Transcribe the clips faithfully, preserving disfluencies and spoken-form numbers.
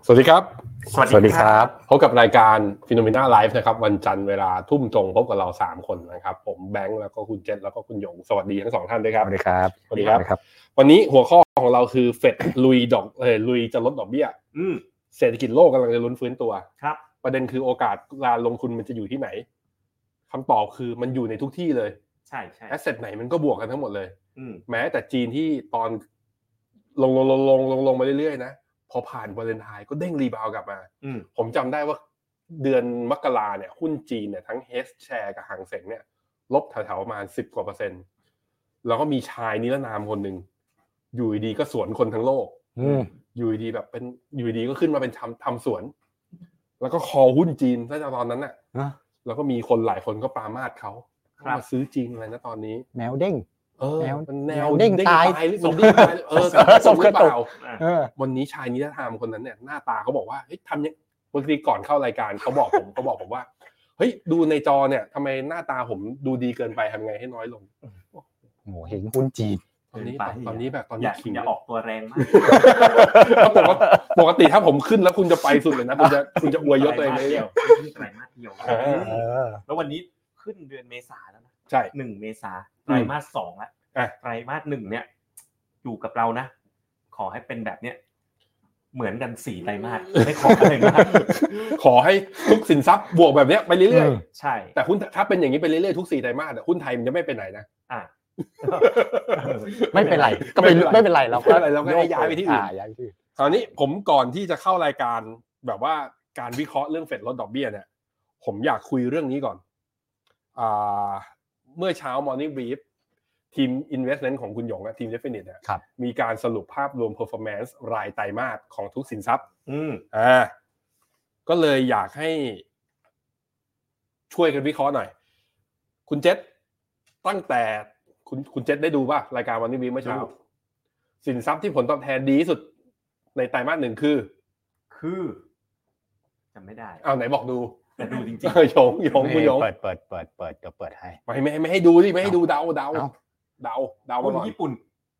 สวัสดีครับสวัสดีครับพบกับรายการ Phenomena Live นะครับวันจันทร์เวลาทุ่มตรงพบกับเราสามคนนะครับผมแบงค์แล้วก็คุณเจษแล้วก็คุณหยงสวัสดีทั้งสองท่านด้วยครับสวัสดีครับสวัสดีครับวันนี้หัวข้อของเราคือเฟดลุยดอกเอ่อลุยจะลดดอกเบี้ยอืมเศรษฐกิจโลกกำลังจะลุ้นฟื้นตัวครับประเด็นคือโอกาสการลงทุนมันจะอยู่ที่ไหนคำตอบคือมันอยู่ในทุกที่เลยใช่ใช่แอสเซทไหนมันก็บวกกันทั้งหมดเลยแม้แต่จีนที่ตอนลงลงลงลงลงลงมาเรื่อยๆนะพอผ่านวาเลนไทน์ก็เด้งรีบาวกลับมาผมจำได้ว่าเดือนมกราเนี่ยหุ้นจีนเนี่ยทั้ง H share กับหางเส็งเนี่ยลบแถวๆประมาณสิบกว่าเปอร์เซ็นต์แล้วก็มีชายนิรนามคนนึงอยู่ดีก็สวนคนทั้งโลกอยู่ดีแบบเป็นอยู่ดีก็ขึ้นมาเป็นทำทำสวนแล้วก็คอหุ้นจีนตั้งแต่ตอนนั้นน่ะแล้วก็มีคนหลายคนก็ปรามาสเขามาซื้อจีนอะไรนะตอนนี้แมวเด้งเออมันแนวเด้งตายมันเด้งตายเออสมหรือเปล่าวันนี้ชายนิรนามคนนั้นเนี่ยหน้าตาเขาบอกว่าเฮ้ยทำยังบางทีก่อนเข้ารายการเขาบอกผมเขาบอกผมว่าเฮ้ยดูในจอเนี่ยทำไมหน้าตาผมดูดีเกินไปทำไงให้น้อยลงโอ้โหเห็นหุ้นจีนตอนนี้ตอนนี้แบบตอนนี้ขิงอย่าออกตัวแรงมากปกติถ้าผมขึ้นแล้วคุณจะไปสุดเลยนะคุณจะคุณจะอวยยศตัวเองเลยเดียวไตรมาสเดียวแล้ววันนี้ขึ้นเดือนเมษาแล้วนะใช่หนึ่งเมษาไตรมาสสองแล้วไตรมาสหนึ่งเนี่ยอยู่กับเรานะขอให้เป็นแบบเนี้ยเหมือนกันสี่ไตรมาสไม่ขออะไรมากขอให้ทุกสินทรัพย์บวกแบบเนี้ยไปเรื่อยๆใช่แต่หุ้นถ้าเป็นอย่างนี้ไปเรื่อยๆทุกสี่ไตรมาสหุ้นไทยมันจะไม่ไปไหนนะอ่ะไม่เป็นไรก็ไม่ไม่เป็นไรเราก็เราก็ย้ายไปที่อื่นย้ายไปที่คราวนี้ผมก่อนที่จะเข้ารายการแบบว่าการวิเคราะห์เรื่องเฟดลดดอกเบี้ยเนี่ยผมอยากคุยเรื่องนี้ก่อนอ่าเมื่อเช้า Morning Brief ทีม Investment ของคุณหยงและทีม Definite เนี่ยมีการสรุปภาพรวม performance รายไตรมาสของทุกสินทรัพย์อืมอ่าก็เลยอยากให้ช่วยกันวิเคราะห์หน่อยคุณเจษตั้งแต่คุณคุณเจษได้ดูป่ะรายการ Morning Brief เมื่อเช้าสินทรัพย์ที่ผลตอบแทนดีที่สุดในไตรมาสหนึ่งคือคือจำไม่ได้อ้าวไหนบอกดูแต่ดูจริงๆโยงโยงคุณโยงเปิดเปิดเปิดเปิดเดี๋ยวเปิดให้ไม่ไม่ไม่ให้ดูดิไม่ให้ดูเดาเดาเดาเดาหุ้นญี่ปุ่น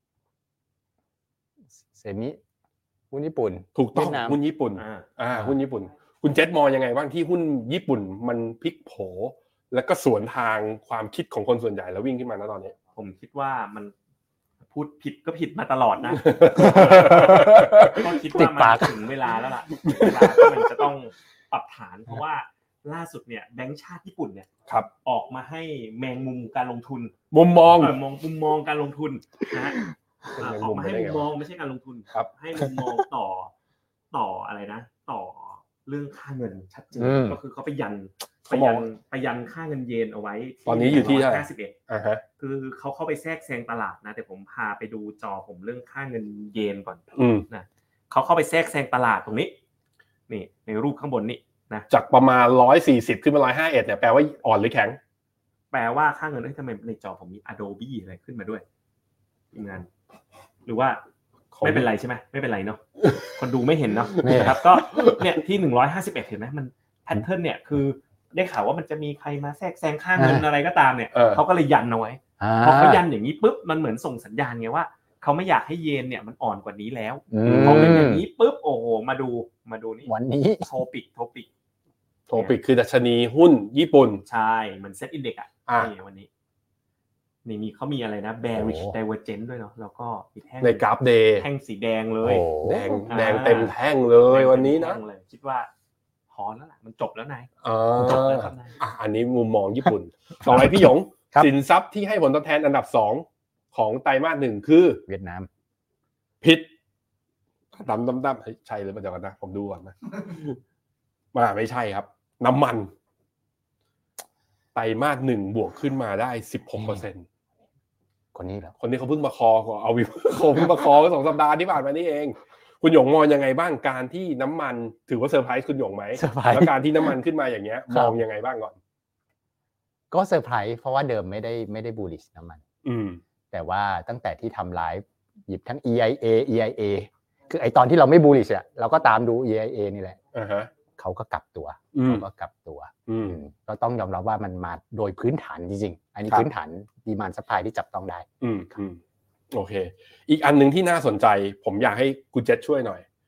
เซมิหุ้นญี่ปุ่นถูกต้องหุ้นญี่ปุ่นอ่าหุ้นญี่ปุ่นคุณเจษมองยังไงบ้างที่หุ้นญี่ปุ่นมันพลิกโผแล้วก็สวนทางความคิดของคนส่วนใหญ่แล้ววิ่งขึ้นมาแล้วตอนนี้ผมคิดว่ามันพูดผิดก็ผิดมาตลอดนะก็คิดว่ามันถึงเวลาแล้วล่ะเวลาที่มันจะต้องปรับฐานเพราะว่าล่าสุดเนี่ยแบงก์ชาติญี่ปุ่นเนี่ยออกมาให้แมงมุมการลงทุนมุมมองมองมุมมองการลงทุนนะฮะออกมาให้มุมมองไม่ใช่การลงทุนให้มุมมองต่อต่ออะไรนะต่อเรื่องค่าเงินชัดเจนก็คือเขาไปยันไปยันไปยันค่าเงินเยนเอาไว้ตอนนี้อยู่ที่เท่าไหร่ห้าสิบเอ็ดอ่าฮะคือเขาเข้าไปแทรกแซงตลาดนะแต่ผมพาไปดูจอผมเรื่องค่าเงินเยนก่อนนะเขาเข้าไปแทรกแซงตลาดตรงนี้นี่ในรูปข้างบนนี่นะจากประมาณหนึ่งร้อยสี่สิบขึ้นมาหนึ่งร้อยห้าสิบเอ็ดเนี่ยแปลว่าอ่อนหรือแข็งแปลว่าค่าเงินเอ้ยทำไมในจอผมมี Adobe อะไรขึ้นมาด้วยทีมงานหรือว่าไม่เป็นไรใช่ไหมไม่เป็นไรเนาะคนดูไม่เห็นเนาะนะครับก็เนี่ยที่หนึ่งร้อยห้าสิบเอ็ดเห็นไหมมันแพทเทิร์นเนี่ยคือได้ข่าวว่ามันจะมีใครมาแทรกแซงค่าเงินอะไรก็ตามเนี่ยเขาก็เลยยันเอาไว้พอเขายันอย่างนี้ปุ๊บมันเหมือนส่งสัญญาณไงว่าเขาไม่อยากให้เยนเนี่ยมันอ่อนกว่านี้แล้วพอเป็นอย่างนี้ปุ๊บโอ้โหมาดูมาดูนี่วันนี้โทปิกโทปิกโทปิกคือดัชนีหุ้นญี่ปุ่นใช่มันเซ็ตอินเด็กซ์อ่ะนี่วันนี้นี่มีเขามีอะไรนะ bearish divergence ด้วยเนาะแล้วก็มีแท่งในกราฟเดย์แท่งสีแดงเลยแดงแดงเต็มแท่งเลยวันนี้นะคิดว่าพอแล้วล่ะมันจบแล้วนายจบแล้วครับนายอ่ะอันนี้มุมมองญี่ปุ่นต่อไปพี่หยงสินทรัพย์ที่ให้ผลตอบแทนอันดับสองของไตรมาสหนึ่งคือเวียดนามผิดดำดำดำใช่หรือเปล่าเดี๋ยวก่อนนะผมดูก่อนนะมาไม่ใช่ครับน้ำมันไตรมาสหนึ่งบวกขึ้นมาได้ สิบหกเปอร์เซ็นต์คนนี้แล้วคนนี้เขาเพิ่งมาคอเอาวิวเขาเพิ่งมาคอสองสัปดาห์ที่ผ่านมานี่เองคุณหยงมองยังไงบ้างการที่น้ำมันถือว่าเซอร์ไพรส์คุณหยงไหมแล้วการที่น้ำมันขึ้นมาอย่างเงี้ยมองยังไงบ้างก่อนก็เซอร์ไพรส์เพราะว่าเดิมไม่ได้ไม่ได้บูลลิชน้ำมันอืมแต่ว่าตั้งแต่ที่ทำไลฟ์หยิบทั้ง อี ไอ เอ อี ไอ เอ คือไอตอนที่เราไม่บูลลิชอ่ะเราก็ตามดู อี ไอ เอ นี่แหละอ่าฮะเขาก็กลับตัวเขาก็กลับตัวก็ต้องยอมรับว่ามันมาโดยพื้นฐานจริงๆอันนี้พื้นฐานดีมานด์ซัพพลายที่จับต้องได้อืมโอเคอีกอันนึงที่น่าสนใจผมอยากให้คุณเจษช่วยหน่อย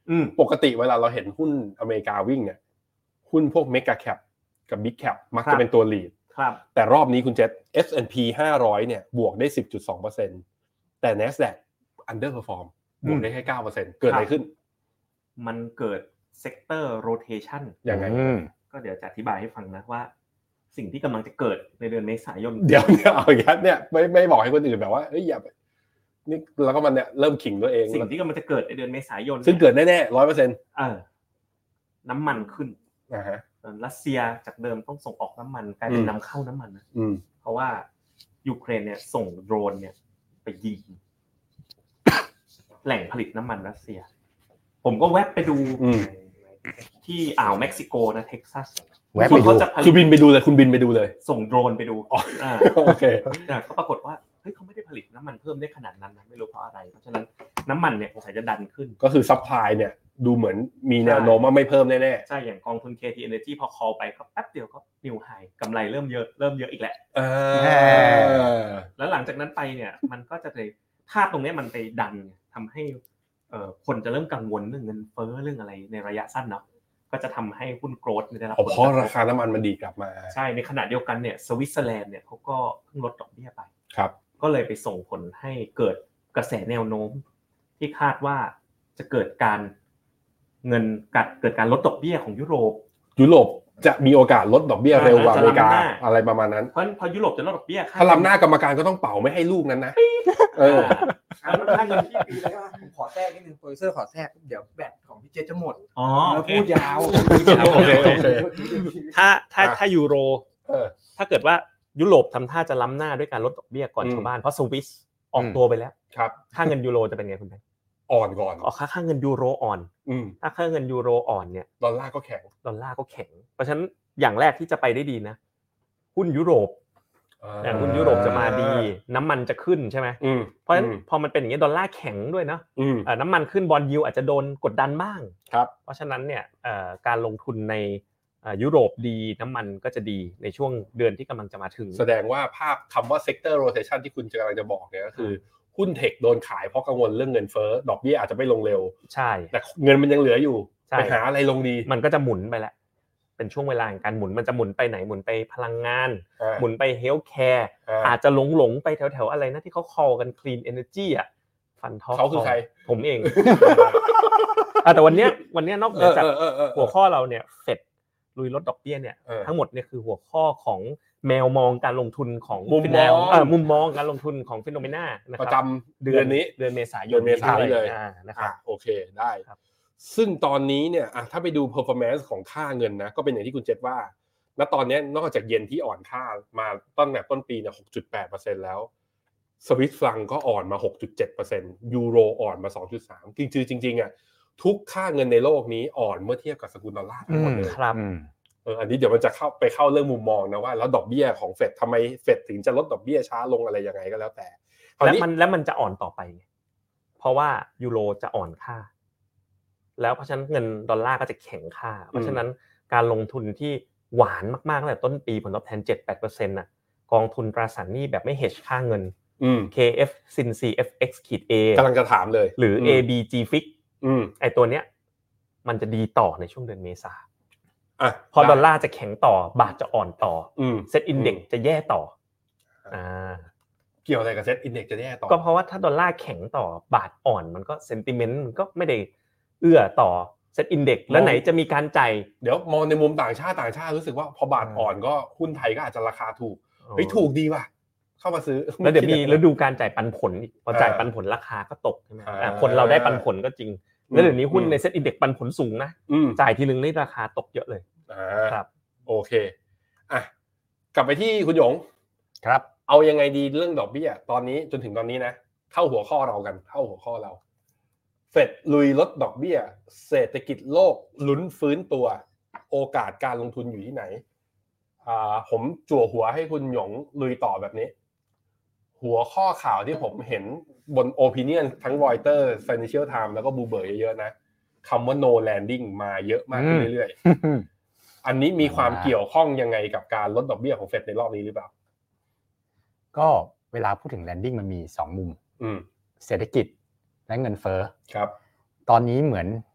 ปกติเวลาเราเห็นหุ้นอเมริกาวิ่งเนี่ยหุ้นพวกเมกะแคปกับบิ๊กแคปมักจะเป็นตัวลีดแต่รอบนี้คุณเจษ เอส แอนด์ พี ห้าร้อยเนี่ยบวกได้ สิบจุดสองเปอร์เซ็นต์ แต่ NASDAQ underperform บวกได้แค่ เก้าเปอร์เซ็นต์ เกิดอะไรขึ้นมันเกิด sector rotation ยังไงก็เดี๋ยวจะอธิบายให้ฟังนะว่าสิ่งที่กำลังจะเกิดในเดือนเมษายนเดี๋ยวเนี่ยเอาอย่างนี้เนี่ยไม่ไม่บอกให้คนอื่นแบบว่าเอ้ยอย่านี่แล้วก็มันเนี่ยเริ่มขิงตัวเองสิ่งที่กำลังจะเกิดในเดือนเมษายนซึ่งเกิดแน่ๆ ร้อยเปอร์เซ็นต์เออน้ำมันขึ้นอ่าฮะรัสเซียจากเดิมต้องส่งออกน้ำมันกลายเป็นนำเข้าน้ำมันนะเพราะว่ายูเครนเนี่ยส่งโดรนเนี่ยไปยิงแหล่งผลิตน้ำมันรัสเซียผมก็แวะไปดูที่อ่าวเม็กซิโกนะเท็กซัสแวะไปดูคุณบินไปดูเลยคุณบินไปดูเลยส่งโดรนไปดูอ่าโอเคแต่ก็ปรากฏว่าเฮ้ยเขาไม่ได้ผลิตน้ำมันเพิ่มได้ขนาดนั้นนะไม่รู้เพราะอะไรเพราะฉะนั้นน้ำมันเนี่ยคงจะดันขึ้นก็คือซัพพลายเนี่ยดูเหมือนมีแนวโน้มว่าไม่เพิ่มแน่ๆใช่อย่างกองทุน เค ที Energy พอ call ไปก็แป๊บเดียวก็นิวไฮกำไรเริ่มเยอะเริ่มเยอะอีกแหละเออแล้วหลังจากนั้นไปเนี่ยมันก็จะไปภาพตรงนี้มันไปดันทำให้เอ่อคนจะเริ่มกังวลเรื่องเงินเฟ้อเรื่องอะไรในระยะสั้นเนาะก็จะทำให้หุ้นโกรทได้รับผลกระทบเพราะราคาน้ำมันมันดีกลับมาใช่ในขณะเดียวกันเนี่ยสวิตเซอร์แลนด์เนี่ยเขาก็เพิ่งลดดอกเบี้ยไปครับก็เลยไปส่งผลให้เกิดกระแสแนวโน้มที่คาดว่าจะเกิดการเงินกัดเกิดการลดดอกเบี้ยของยุโรปยุโรปจะมีโอกาสลดดอกเบี้ยเร็วกว่าอเมริกาอะไรประมาณนั้นเพราะพอยุโรปจะลดดอกเบี้ยถ้าล้ำหน้ากรรมการก็ต้องเป่าไม่ให้ลูกนั้นนะเออค่าเงินที่ปีแล้วผมขอแทรกนิดนึงโปรดิวเซอร์ขอแทรกเดี๋ยวแบตของพี่เจจะหมดอ๋อพูดยาวโอเคโอเคถ้าถ้าถ้ายูโรถ้าเกิดว่ายุโรปทำท่าจะล้ำหน้าด้วยการลดดอกเบี้ยก่อนชาวบ้านเพราะสวิสออกตัวไปแล้วครับค่าเงินยูโรจะเป็นไงคุณแบงค์อ่อนก่อนอ๋อค่าค่าเงินยูโรอ่อนถ้าค่าเงินยูโรอ่อนเนี่ยดอลลาร์ก็แข็งดอลลาร์ก็แข็งเพราะฉะนั้นอย่างแรกที่จะไปได้ดีนะหุ้นยุโรปแต่หุ้นยุโรปจะมาดีน้ำมันจะขึ้นใช่ไหมเพราะฉะนั้นพอมันเป็นอย่างนี้ดอลลาร์แข็งด้วยนะน้ำมันขึ้นบอนด์ยิลด์อาจจะโดนกดดันบ้างเพราะฉะนั้นเนี่ยการลงทุนในยุโรปดีน้ำมันก็จะดีในช่วงเดือนที่กำลังจะมาถึงแสดงว่าภาพคำว่า sector rotation ที่คุณกำลังจะบอกเนี่ยก็คือหุ้นเทคโดนขายเพราะกังวลเรื่องเงินเฟ้อดอกเบี้ยอาจจะไม่ลงเร็วใช่แต่เงินมันยังเหลืออยู่ไปหาอะไรลงดีมันก็จะหมุนไปแล้วเป็นช่วงเวลาของการหมุนมันจะหมุนไปไหนหมุนไปพลังงานหมุนไปเฮลท์แคร์อาจจะหลงๆไปแถวๆอะไรนะที่เขา call กัน clean energy อ่ะฟันทอเขาคือใครผมเองแต่วันเนี้ยวันเนี้ยนอกจากหัวข้อเราเนี่ยเฟดลุยลดดอกเบี้ยเนี่ยทั้งหมดเนี่ยคือหัวข้อของแมวมองการลงทุนของมุมมองเอ่อมุมมองการลงทุนของ Phenomena นะครับประจำเดือนนี้เดือนเมษายนเมษายนเลยนะครับโอเคได้ซึ่งตอนนี้เนี่ยถ้าไปดู performance ของค่าเงินนะก็เป็นอย่างที่คุณเจษว่าณตอนนี้นอกจากเยนที่อ่อนค่ามาต้นแบบต้นปีเนี่ย หกจุดแปดเปอร์เซ็นต์ แล้วสวิสฟรังก็อ่อนมา หกจุดเจ็ดเปอร์เซ็นต์ ยูโรอ่อนมา สองจุดสาม จริงๆจริงๆอ่ะทุกค่าเงินในโลกนี้อ่อนเมื่อเทียบกับสกุลดอลลาร์ทั้งหมดเลยครับเอออันนี้เดี๋ยวมันจะเข้าไปเข้าเรื่องมุมมองนะว่าแล้วดอกเบี้ยของเฟดทำไมเฟดถึงจะลดดอกเบี้ยช้าลงอะไรยังไงก็แล้วแต่แล้วมันแล้วมันจะอ่อนต่อไปเพราะว่ายูโรจะอ่อนค่าแล้วเพราะฉะนั้นเงินดอลลาร์ก็จะแข็งค่าเพราะฉะนั้นการลงทุนที่หวานมากๆตั้งแต่ต้นปีผลตอบแทน เจ็ดถึงแปดเปอร์เซ็นต์ น่ะกองทุนตราสารหนี้แบบไม่ hedge ค่าเงิน เค เอฟ ซิน ซี เอฟ เอ็กซ์ เอกำลังจะถามเลยหรือ เอ บี จี Fix ไอ้ตัวเนี้ยมันจะดีต่อในช่วงเดือนเมษาอ่ะพอดอลลาร์จะแข็งต่อบาทจะอ่อนต่อเซ็ตอินเด็กซ์จะแย่ต่ออ่าเกี่ยวอะไรกับเซ็ตอินเด็กซ์จะแย่ต่อก็เพราะว่าถ้าดอลลาร์แข็งต่อบาทอ่อนมันก็เซนติเมนต์มันก็ไม่ได้เอื้อต่อเซ็ตอินเด็กซ์แล้วไหนจะมีการจ่ายเดี๋ยวมองในมุมต่างชาติต่างชาติรู้สึกว่าพอบาทอ่อนก็หุ้นไทยก็อาจจะราคาถูกเฮ้ยถูกดีว่ะเข้ามาซื้อแล้วเดี๋ยวมีฤดูการจ่ายปันผลอีกพอจ่ายปันผลราคาก็ตกใช่มั้ยอ่าคนเราได้ปันผลก็จริงแล้วเดี๋ยวนี้หุ้นในเซ็ตอินเด็กซ์ปันผลสูงนะจ่ายทีนึงนี่ราคาตกเยอะเลยอ่าครับโอเคอ่ะกลับไปที่คุณหยงครับเอายังไงดีเรื่องดอกเบี้ยตอนนี้จนถึงตอนนี้นะเข้าหัวข้อเรากันเข้าหัวข้อเราเฟดลุยลดดอกเบี้ยเศรษฐกิจโลกลุ้นฟื้นตัวโอกาสการลงทุนอยู่ที่ไหนอ่าผมจั่วหัวให้คุณหยงลุยต่อแบบนี้หัวข้อข่าวที่ผมเห็นบน Opinion ทั้ง Reuters Financial Times แล้วก็ Bloomberg เยอะๆนะคำว่า no landing มาเยอะมากขึ้นเรื่อยๆอันนี้มีความเกี่ยวข้องยังไงกับการลดดอกเบี้ยของเฟดในรอบนี้หรือเปล่าก็เวลาพูดถึง landing มันมีสองมุมเศรษฐกิจและเงินเฟ้อครับตอนนี้เหมือน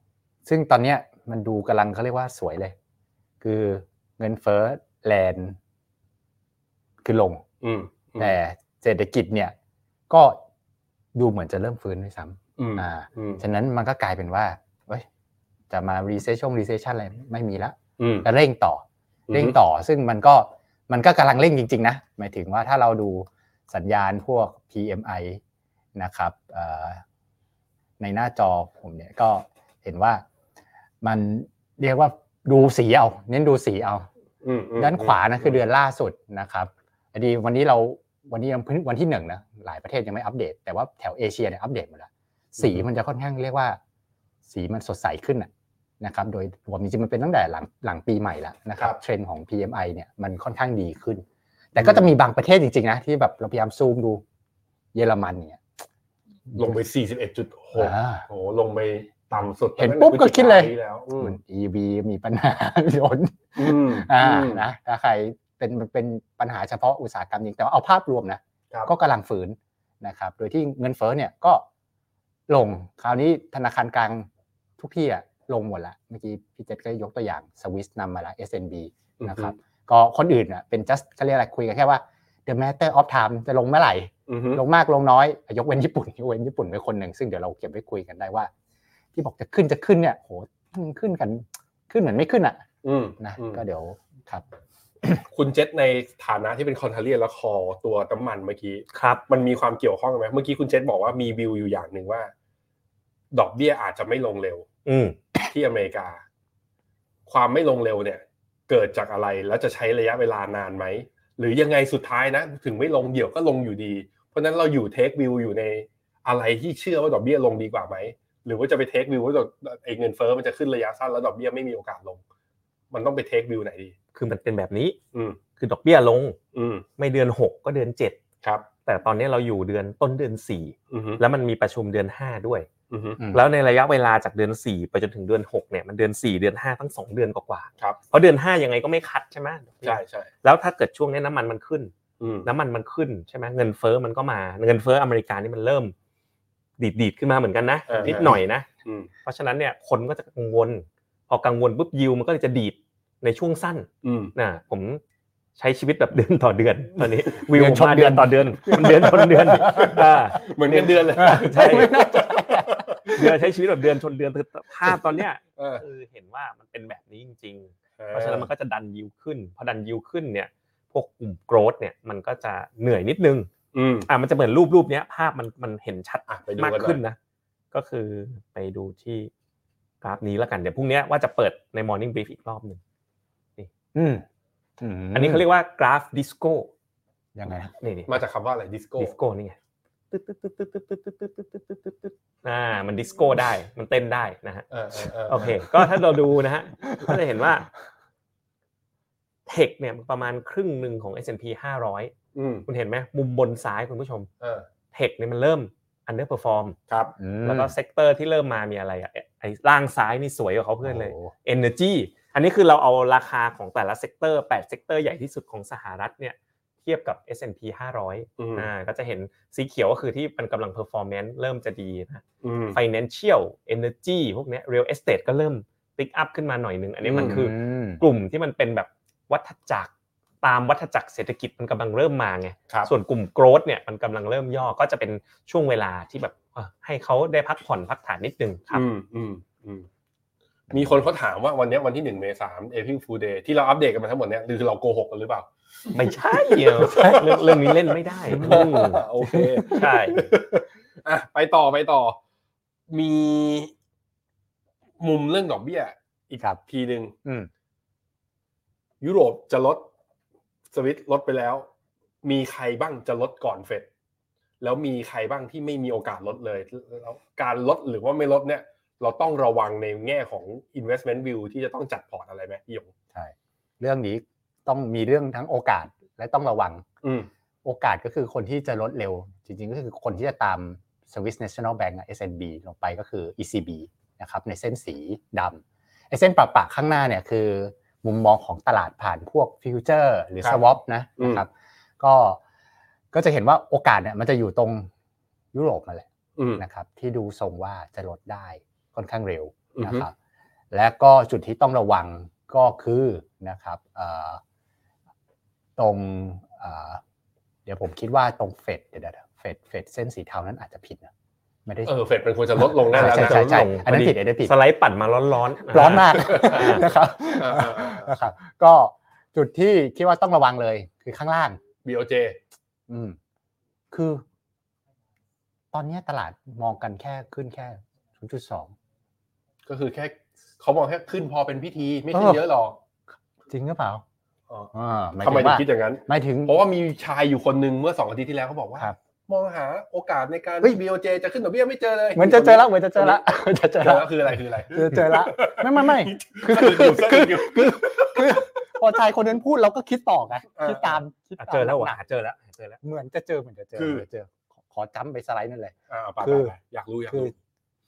ซึ่งตอนเนี้ยมันดูกำลังเขาเรียกว่าสวยเลยคือเงินเฟ้อแลนด์คือลงแต่เศรษฐกิจเนี่ยก็ดูเหมือนจะเริ่มฟื้นด้วยซ้ำอ่าฉะนั้นมันก็กลายเป็นว่าเอ้ยจะมา recession recession อะไรไม่มีแล้วก็เร่งต่อเร่งต่อซึ่งมันก็มันก็กำลังเร่งจริงๆนะหมายถึงว่าถ้าเราดูสัญญาณพวก พี เอ็ม ไอ นะครับในหน้าจอผมเนี่ยก็เห็นว่ามันเรียกว่าดูสีเอาเน้นดูสีเอาด้านขวานะคือเดือนล่าสุดนะครับพอดีวันนี้เราวันนี้ยังวันที่หนึ่งนะหลายประเทศยังไม่อัปเดตแต่ว่าแถวเอเชียเนี่ยอัปเดตหมดแล้วสีมันจะค่อนข้างเรียกว่าสีมันสดใสขึ้นนะครับโดยรวมจริงๆมันเป็นตั้งแต่หลังหลังปีใหม่แล้วนะครับเทรนด์ของ พี เอ็ม ไอ เนี่ยมันค่อนข้างดีขึ้นแต่ก็จะมีบางประเทศจริงๆนะที่แบบเราพยายามซูมดูเยอรมันเนี่ยลงไป สี่สิบเอ็ดจุดหก โอ้โหลงไปต่ำสุดเห็นปุ๊บก็คิดเลยมัน อี วี มีปัญหาโดนอ่านะถ้าใครเป็นเป็นปัญหาเฉพาะอุตสาหกรรมจริงแต่ว่าเอาภาพรวมนะก็กำลังฝืนนะครับโดยที่เงินเฟ้อเนี่ยก็ลงคราวนี้ธนาคารกลางทุกที่อ่ะลงหมดละเมื่อกี้พี่เจษก็ยกตัวอย่างสวิสนำมาละ เอส เอ็น บี นะครับก็คนอื่นอ่ะเป็น just เขาเรียกอะไรคุยกันแค่ว่า the matter of time จะลงเมื่อไหร่ลงมากลงน้อยยกเว้นญี่ปุ่นยกเว้นญี่ปุ่นไว้คนหนึ่งซึ่งเดี๋ยวเราเก็บไว้คุยกันได้ว่าที่บอกจะขึ้นจะขึ้นเนี่ยโหขึ้นกันขึ้นเหมือนไม่ขึ้นอ่ะนะก็เดี๋ยวครับคุณเจษในฐานะที่เป็นคอนเทเลียและคอตัวน้ำมันเมื่อกี้ครับมันมีความเกี่ยวข้องกันไหมเมื่อกี้คุณเจษบอกว่ามีวิวอยู่อย่างหนึ่งว่าดอกเบี้ยอาจจะไม่ลงเร็วที่อเมริกาความไม่ลงเร็วเนี่ยเกิดจากอะไรแล้วจะใช้ระยะเวลานานไหมหรือยังไงสุดท้ายนะถึงไม่ลงเดี๋ยวก็ลงอยู่ดีเพราะนั้นเราอยู่เทควิวอยู่ในอะไรที่เชื่อว่าดอกเบี้ยลงดีกว่าไหมหรือว่าจะไปเทควิวว่าไอ้เงินเฟ้อมันจะขึ้นระยะสั้นแล้วดอกเบี้ยไม่มีโอกาสลงมันต้องไปเทควิวไหนดีคือมันเป็นแบบนี้คือดอกเบี้ยลงไม่เดือนหกก็เดือนเจ็ดครับแต่ตอนนี้เราอยู่เดือนต้นเดือนสี่แล้วมันมีประชุมเดือนห้าด้วยแล้วในระยะเวลาจากเดือนสี่ไปจนถึงเดือนหกเนี่ยมันเดือนสี่เดือนห้าทั้งสองเดือนกว่าๆครับเพราะเดือนห้ายังไงก็ไม่คัดใช่มั้ยใช่ๆแล้วถ้าเกิดช่วงนี้น้ำมันมันขึ้นน้ำมันมันขึ้นใช่มั้ยเงินเฟ้อมันก็มาเงินเฟ้ออเมริกานี่มันเริ่มดีดๆขึ้นมาเหมือนกันนะนิดหน่อยนะเพราะฉะนั้นเนี่ยคนก็จะกังวลพอกังวลปุ๊บยิวมันก็จะดีดในช่วงสั้นนะผมใช้ชีวิตแบบเดือนต่อเดือนตอนนี้วิวมาเดือนต่อเดือนมันเดือนชนเดือนอ่าเหมือนเดือนเลยใช่เดือนใช้ชีวิตแบบเดือนชนเดือนภาพตอนเนี้ยคือเห็นว่ามันเป็นแบบนี้จริงๆเพราะฉะนั้นมันก็จะดันยิวขึ้นพอดันยิวขึ้นเนี่ยพวกกลุ่มโกรทเนี่ยมันก็จะเหนื่อยนิดนึงอ่ามันจะเหมือนรูปรูปเนี้ยภาพมันมันเห็นชัดมากขึ้นนะก็คือไปดูที่กราฟนี้แล้วกันเดี๋ยวพรุ่งนี้ว่าจะเปิดใน Morning Brief อีกรอบนึงนี่อืมอันนี้เขาเรียกว่ากราฟดิสโก้ยังไงนี่มาจากคำว่าอะไรดิสโก้ดิสโก้นี่ไงอ่ามันดิสโก้ได้มันเต้นได้นะฮะโอเคก็ถ้าเราดูนะฮะก็จะเห็นว่าเทคเนี่ยประมาณครึ่งนึงของ เอส แอนด์ พี ห้าร้อยอืมคุณเห็นมั้ยมุมบนซ้ายคุณผู้ชมเออเทคเนี่ยมันเริ่ม underperform ครับแล้วก็เซกเตอร์ที่เริ่มมามีอะไรอ่ะไอ้ล่างซ้ายนี่สวยกว่าเขาเพื่อนเลย energy อันนี้คือเราเอาราคาของแต่ละเซกเตอร์แปดเซกเตอร์ใหญ่ที่สุดของสหรัฐเนี่ยเทียบกับ เอส แอนด์ พี ห้าร้อยอ่าก็จะเห็นสีเขียวก็คือที่มันกำลัง performance เริ่มจะดีนะ financial energy พวกเนี้ย real estate ก็เริ่ม pick up ขึ้นมาหน่อยนึงอันนี้มันคือกลุ่มที่มันเป็นแบบวัฏจักรตามวัฏจักรเศรษฐกิจมันกำลังเริ่มมาไงส่วนกลุ่ม growth เนี่ยมันกำลังเริ่มย่อก็จะเป็นช่วงเวลาที่แบบให้เขาได้พักผ่อนพักฐานนิดนึงครับมีคนเขาถามว่าวันนี้วันที่หนึ่งเมษายน April Fool Day ที่เราอัปเดตกันมาทั้งหมดเนี่ยคือเราโกหกกันหรือเปล่าไม่ใช่เรื่องเรื่องนี้เล่นไม่ได้โอเคใช่อ่ะไปต่อไปต่อมีมุมเรื่องดอกเบี้ยอีกทีนึงยุโรปจะลดสวิตช์ลดไปแล้วมีใครบ้างจะลดก่อนเฟดแล้วมีใครบ้างที่ไม่มีโอกาสลดเลยแล้วการลดหรือว่าไม่ลดเนี่ยเราต้องระวังในแง่ของ investment view ที่จะต้องจัดพอร์ตอะไรไหมพี่หยงใช่เรื่องนี้ต้องมีเรื่องทั้งโอกาสและต้องระวังโอกาสก็คือคนที่จะลดเร็วจริงๆก็คือคนที่จะตาม Swiss National Bank อ่ะ เอส เอ็น บี ลงไปก็คือ อี ซี บี นะครับในเส้นสีดำไอ้เส้นประๆข้างหน้าเนี่ยคือมุมมองของตลาดผ่านพวกฟิวเจอร์หรือ swap นะนะครับก็ก็จะเห็นว่าโอกาสเนี่ยมันจะอยู่ตรงยุโรปนั่นแหละนะครับที่ดูทรงว่าจะลดได้ค่อนข้างเร็วนะครับและก็จุดที่ต้องระวังก็คือนะครับตรงเดี๋ยวผมคิดว่าตรงเฟดเดี๋ยวเฟดเฟดเส้นสีเทานั้นอาจจะผิดนะไม่ได้เออเฟดมันควรจะลดลงได้แล้วนะใช่ๆๆอันนั้นผิดอันนั้นผิดสไลด์ปั่นมาร้อนๆร้อนมากนะครับนะครับก็จุดที่คิดว่าต้องระวังเลยคือข้างล่างบี โอ เจอืมคือตอนนี้ตลาดมองกันแค่ขึ้นแค่ ศูนย์จุดสองก็คือแค่เขามองแค่ขึ้นพอเป็นพิธีไม่ขึ้นเยอะหรอกจริงหรือเปล่าอ๋อทำไมถึงคิดอย่างนั้นไม่ถึงเพราะว่ามีชายอยู่คนนึงเมื่อสองอาทิตย์ที่แล้วเขาบอกว่ามองหาโอกาสในการที่ บี โอ เจ จะขึ้นดอกเบี้ยไม่เจอเลยเหมือนจะเจอแล้วเหมือนจะเจอแล้วจะเจอแล้วคืออะไรคืออะไรเจอแล้วไม่ไม่ไม่คือคือคือคือพอชายคนนั้นพูดเราก็คิดต่อไงคิดตามคิดตามเจอแล้วว่ะเจอแล้วเจอแล้วเหมือนจะเจอเหมือนจะเจอเจอขอจั๊มไปสไลด์นั่นเลยคืออยากรู้อยากรู้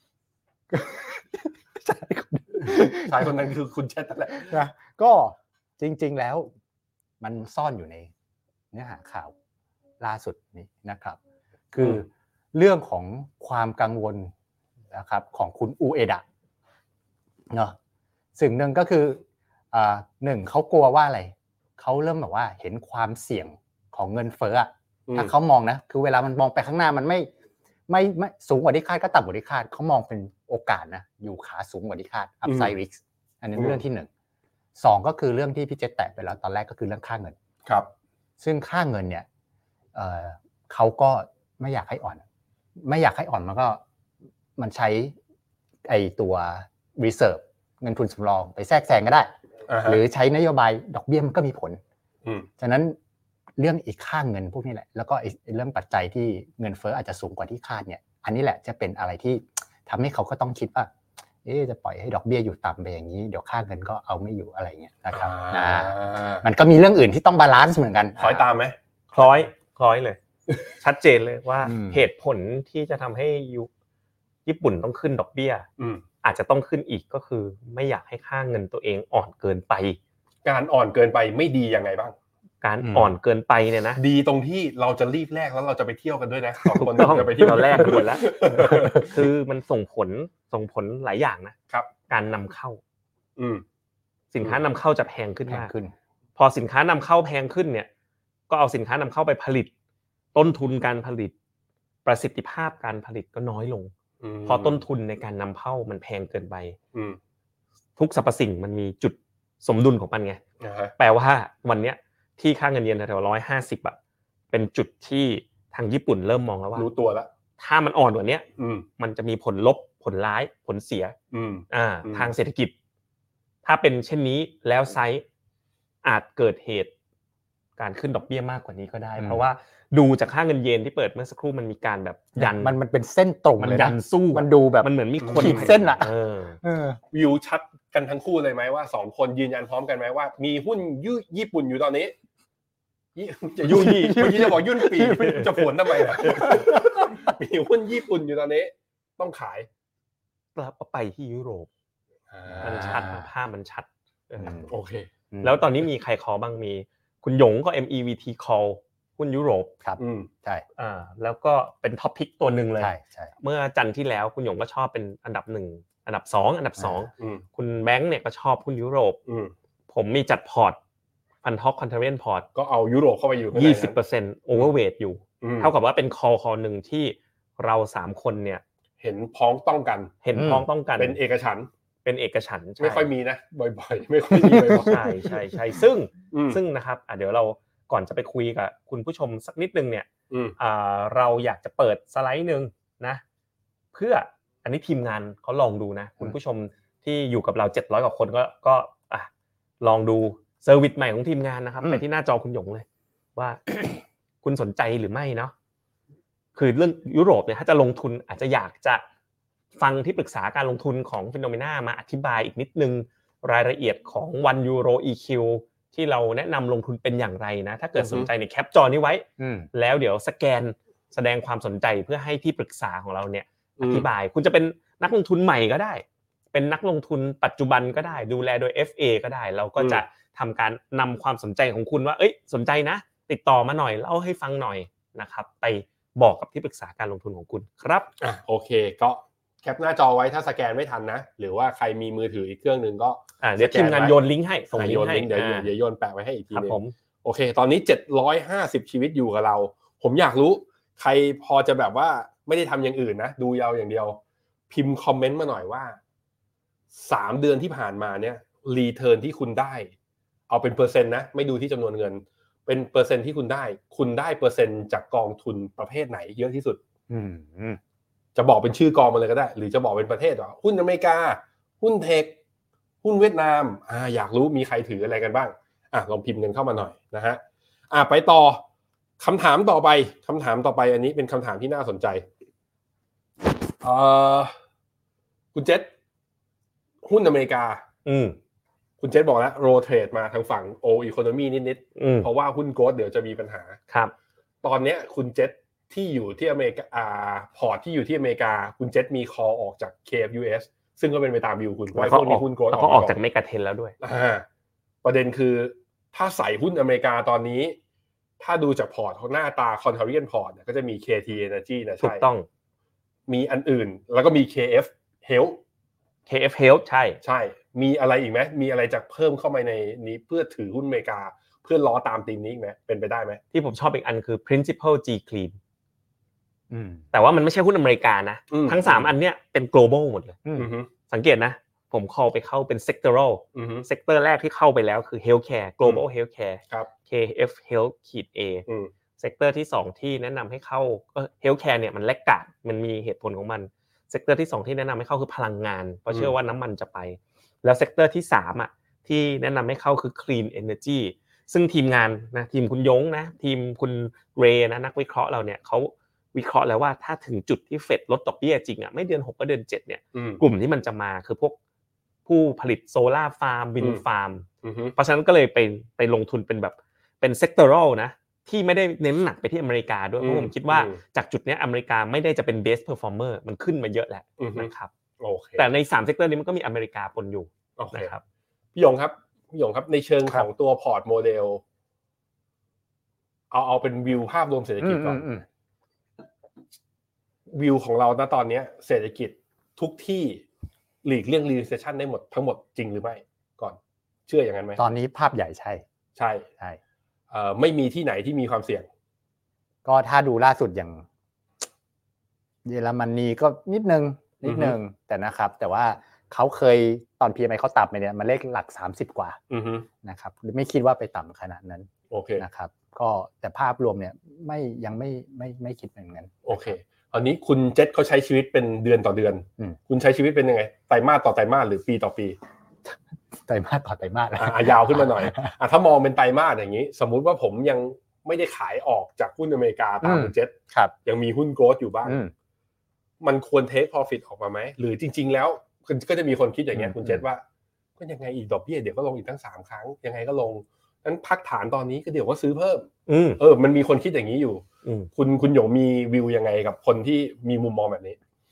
ชายคนชายคนนั้นคือคุณเชษนั่นแหละนะก็จริงๆแล้วมันซ่อนอยู่ในเนื้อหาข่าวล่าสุดนี้นะครับคือเรื่องของความกังวลนะครับของคุณอูเอดะเนาะสิ่งหนึ่งก็คืออ่าหนึ่งเขากลัวว่าอะไรเขาเริ่มแบบว่าเห็นความเสี่ยงของเงินเฟ้ออ่ะถ้าเขามองนะคือเวลามันมองไปข้างหน้ามันไม่ไม่ไม่สูงกว่าที่คาดก็ต่ำกว่าที่คาดเขามองเป็นโอกาสนะอยู่ขาสูงกว่าที่คาด upside risk อันนี้เรื่องที่หนึ่งสองก็คือเรื่องที่พี่เจษแตะไปแล้วตอนแรกก็คือเรื่องค่าเงินครับซึ่งค่าเงินเนี่ยเอ่อเขาก็ไม่อยากให้อ่อนไม่อยากให้อ่อนมันก็มันใช้ไอตัว reserve เงินทุนสำรองไปแทรกแซงก็ได้ uh-huh. หรือใช้นโยบายดอกเบี้ยมันก็มีผล uh-huh. ฉะนั้นเรื่องอีกค่าเงินพวกนี้แหละแล้วก็เรื่องปัจจัยที่เงินเฟ้ออาจจะสูงกว่าที่คาดเนี่ยอันนี้แหละจะเป็นอะไรที่ทำให้เขาก็ต้องคิดว่าเอ๊ะจะปล่อยให้ดอกเบี้ยอยู่ต่ำไปอย่างนี้เดี๋ยวค่าเงินก็เอาไม่อยู่อะไรเงี้ยนะครับนะมันก็มีเรื่องอื่นที่ต้องบาลานซ์เหมือนกันคล้อยตามไหมคล้อยคล้อยเลยชัดเจนเลยว่าเหตุผลที่จะทำให้ญี่ปุ่นต้องขึ้นดอกเบี้ยอาจจะต้องขึ้นอีกก็คือไม่อยากให้ค่าเงินตัวเองอ่อนเกินไปการอ่อนเกินไปไม่ดียังไงบ้างการอ่อนเกินไปเนี่ยนะดีตรงที่เราจะรีบแลกแล้วเราจะไปเที่ยวกันด้วยนะสองคนจะไปเที่ยวแลกกันหมดแล้วคือมันส่งผลส่งผลหลายอย่างนะครับการนำเข้าสินค้านำเข้าจะแพงขึ้นมากพอสินค้านำเข้าแพงขึ้นเนี่ยก็เอาสินค้านำเข้าไปผลิตต้นทุนการผลิตประสิทธิภาพการผลิตก็น้อยลงพอต้นทุนในการนำเข้ามันแพงเกินไปทุกสรรพสิ่งมันมีจุดสมดุลของมันไงแปลว่าวันเนี้ยที่ค่าเงินเยนแถวๆหนึ่งร้อยห้าสิบอ่ะเป็นจุดที่ทางญี่ปุ่นเริ่มมองแล้วว่ารู้ตัวแล้วถ้ามันอ่อนกว่านี้มันจะมีผลลบผลร้ายผลเสียอ่าทางเศรษฐกิจถ้าเป็นเช่นนี้แล้วไซส์อาจเกิดเหตุการขึ้นดอกเบี้ยมากกว่านี้ก็ได้เพราะว่าดูจากค่าเงินเยนที่เปิดเมื่อสักครู่มันมีการแบบยันมันมันเป็นเส้นตรงเลยนะยันสู้มันดูแบบมันเหมือนมีคนขีดเส้นอ่ะวิวชัดกันทั้งคู่เลยไหมว่าสองคนยืนยันพร้อมกันไหมว่ามีหุ้นญี่ปุ่นอยู่ตอนนี้จะยุ่ยี่เมื่อกี้จะบอกยุ่นปีจะผลทำไมล่ะมีหุ้นญี่ปุ่นอยู่ตอนนี้ต้องขายแล้วก็ไปที่ยุโรปมันชัดภาพมันชัดโอเคแล้วตอนนี้มีใครคอบ้างมีคุณหยงก็ เอ็ม อี วี ที call หุ้นยุโรปครับใช่อ่าแล้วก็เป็นท็อปพิกตัวนึงเลยใช่ใช่เมื่อจันทร์ที่แล้วคุณหยงก็ชอบเป็นอันดับหนึ่งอันดับสองอันดับสองคุณแบงค์เนี่ยก็ชอบหุ้นยุโรปผมมีจัดพอร์ตฟันท็อกคอนเทเรนพอร์ตก็เอายุโรปเข้าไปอยู่ยี่สิบเปอร์เซ็นต์ overweight อยู่เท่ากับว่าเป็นคอลคอนึงที่เราสามคนเนี่ยเห็นพ้องต้องกันเห็นพ้องต้องกันเป็นเอกฉันท์เป็นเอกฉันท์ไม่ค่อยมีนะบ่อยๆไม่ค่อยมีบ่อยๆใช่ๆๆซึ่งซึ่งนะครับอ่ะเดี๋ยวเราก่อนจะไปคุยกับคุณผู้ชมสักนิดนึงเนี่ยอ่าเราอยากจะเปิดสไลด์นึงนะเพื่ออันนี้ทีมงานเขาลองดูนะคุณผู้ชมที่อยู่กับเราเจ็ดร้อยกว่าคนก็ก็อ่ะลองดูเซอร์วิสใหม่ของทีมงานนะครับไปที่หน้าจอคุณหยงเลยว่าคุณสนใจหรือไม่เนาะคือเรื่องยุโรปเนี่ยถ้าจะลงทุนอาจจะอยากจะฟังที่ปรึกษาการลงทุนของ Phenomena มาอธิบายอีกนิดนึงรายละเอียดของ วัน ยูโร อี คิว ที่เราแนะนำลงทุนเป็นอย่างไรนะถ้าเกิดสนใจเนี่ยแคปจอนี้ไว้แล้วเดี๋ยวสแกนแสดงความสนใจเพื่อให้ที่ปรึกษาของเราเนี่ยอธิบายคุณจะเป็นนักลงทุนใหม่ก็ได้เป็นนักลงทุนปัจจุบันก็ได้ดูแลโดย เอฟ เอ ก็ได้เราก็จะทำการนำความสนใจของคุณว่าเอ้ยสนใจนะติดต่อมาหน่อยเล่าให้ฟังหน่อยนะครับไปบอกกับที่ปรึกษาการลงทุนของคุณครับอ่ะโอเคก็แคปหน้าจอไว้ถ้าสแกนไม่ทันนะหรือว่าใครมีมือถืออีกเครื่องนึงก็อ่าเดี๋ยวทีมงานโยนลิงก์ให้ส่งลิงก์ให้เดี๋ยวเดี๋ยวโยนแปะไว้ให้อีกทีนึงโอเคตอนนี้เจ็ดร้อยห้าสิบชีวิตอยู่กับเราผมอยากรู้ใครพอจะแบบว่าไม่ได้ทำอย่างอื่นนะดูยาวอย่างเดียวพิมพ์คอมเมนต์มาหน่อยว่าสามเดือนที่ผ่านมาเนี่ยรีเทิร์นที่คุณได้เอาเป็นเปอร์เซ็นต์นะไม่ดูที่จำนวนเงินเป็นเปอร์เซ็นต์ที่คุณได้คุณได้เปอร์เซ็นต์จากกองทุนประเภทไหนเยอะที่สุดอืมจะบอกเป็นชื่อกองมาเลยก็ได้หรือจะบอกเป็นประเทศว่าหุ้นอเมริกาหุ้นเทคหุ้นเวียดนามอ่าอยากรู้มีใครถืออะไรกันบ้างอ่ะลองพิมพ์กันเข้ามาหน่อยนะฮะอ่ะไปต่อคำถามต่อไปคำถามต่อไปอันนี้เป็นคำถามที่น่าสนใจเอ่อคุณเจษหุ้นอเมริกาอืมคุณเจษบอกแล้วโรเทรดมาทางฝั่งโออีโคโนมีนิดๆเพราะว่าหุ้นโกลด์เดี๋ยวจะมีปัญหาครับตอนเนี้ยคุณเจษที่อยู่ที่อเมริกาอ่าพอร์ตที่อยู่ที่อเมริกาคุณเจษมีคอลออกจาก เค เอฟ ยู เอส ซึ่งก็เป็นไปตามวิวคุณไว้พวกนี้หุ้นโกลด์แล้วก็ออกจากเมกะเทรนด์แล้วด้วยอ่าประเด็นคือถ้าใส่หุ้นอเมริกาตอนนี้ถ้าดูจากพอร์ตหน้าตา Contrarian Port เนี่ยก็จะมี เค ที Energy นะใช่ถูกต้องมีอันอื่นแล้วก็มี เค เอฟ Health เค เอฟ Health ใช่ใช่มีอะไรอีกไหมมีอะไรจะเพิ่มเข้ามาในนี้เพื่อถือหุ้นอเมริกาเพื่อล้อตามธีมนี้อีกไหมเป็นไปได้ไหมที่ผมชอบอีกอันคือ Principal G Clean อืมแต่ว่ามันไม่ใช่หุ้นอเมริกานะทั้งสามอันเนี้ยเป็น global หมดเลยสังเกตนะผม call ไปเข้าเป็น sectoral sector แรกที่เข้าไปแล้วคือ healthcare global healthcare ครับเค เอฟ Health A sector ที่สองที่แนะนำให้เข้าก็ healthcare เนี่ยมันแลกขาดมันมีเหตุผลของมันsector ที่สองที่แนะนำให้เข้าคือพลังงานเพราะเชื่อว่าน้ำมันจะไปแล้ว sector ที่สามอ่ะที่แนะนำให้เข้าคือ clean energy ซึ่งทีมงานนะทีมคุณยงนะทีมคุณเรนะนักวิเคราะห์เราเนี่ยเขาวิเคราะห์แล้วว่าถ้าถึงจุดที่เฟดลดดอกเบี้ยจริงอ่ะไม่เดือนหกก็เดือนเจ็ดเนี่ยกลุ่มที่มันจะมาคือพวกผู้ผลิตโซล่าฟาร์มวินฟาร์มเพราะฉะนั้นก็เลยไปไปลงทุนเป็นแบบเป็น sectoral นะที่ไม่ได้เน้นหนักไปที่อเมริกาด้วยเพราะผมคิดว่าจากจุดนี้อเมริกาไม่ได้จะเป็น best performer มันขึ้นมาเยอะแล้วนะครับแต่ในสามเซกเตอร์นี้มันก็มีอเมริกาปนอยู่นะครับพี่ยงครับพี่ยงครับในเชิงของตัวพอร์ตโมเดลเอาเอาเป็นวิวภาพรวมเศรษฐกิจก่อนวิวของเราณตอนนี้เศรษฐกิจทุกที่หลีกเลี่ยง recession ได้หมดทั้งหมดจริงหรือไม่ก่อนเชื่ออย่างนั้นไหมตอนนี้ภาพใหญ่ใช่ใช่ใช่เอ่อไม่มีที่ไหนที่มีความเสี่ยงก็ถ้าดูล่าสุดอย่างเยอรมนีก็นิดนึงนิดนึงแต่นะครับแต่ว่าเขาเคยตอน พี เอ็ม ไอ เขาต่ำไปเนี่ยมันเลขหลักสามสิบกว่านะครับไม่คิดว่าไปต่ำขนาดนั้นโอเคนะครับก็แต่ภาพรวมเนี่ยไม่ยังไม่ไม่ไม่คิดเหมือนกันโอเคอันนี้คุณเจษเขาใช้ชีวิตเป็นเดือนต่อเดือนคุณใช้ชีวิตเป็นยังไงไตรมาสต่อไตรมาสหรือปีต่อปีไตรมาสต่อไตรมาสอ่ะยาวขึ้นมาหน่อยอ่ะถ้ามองเป็นไตรมาสอย่างนี้สมมุติว่าผมยังไม่ได้ขายออกจากหุ้นอเมริกาตามคุณเจษยังมีหุ้นโกลด์อยู่บ้างมันควรเทค profit ออกมาไหมหรือจริงๆแล้วก็จะมีคนคิดอย่างเงี้ยคุณเจษว่าก็ยังไงอีกดอกเบี้ยเดี๋ยวก็ลงอีกทั้งสามครั้งยังไงก็ลงงั้นพักฐานตอนนี้ก็เดี๋ยวก็ซื้อเพิ่มเออมันมีคนคิดอย่างนี้อยู่คุณคุณหยงมีวิวยังไงกับคนที่มีมุมมองแบบนี้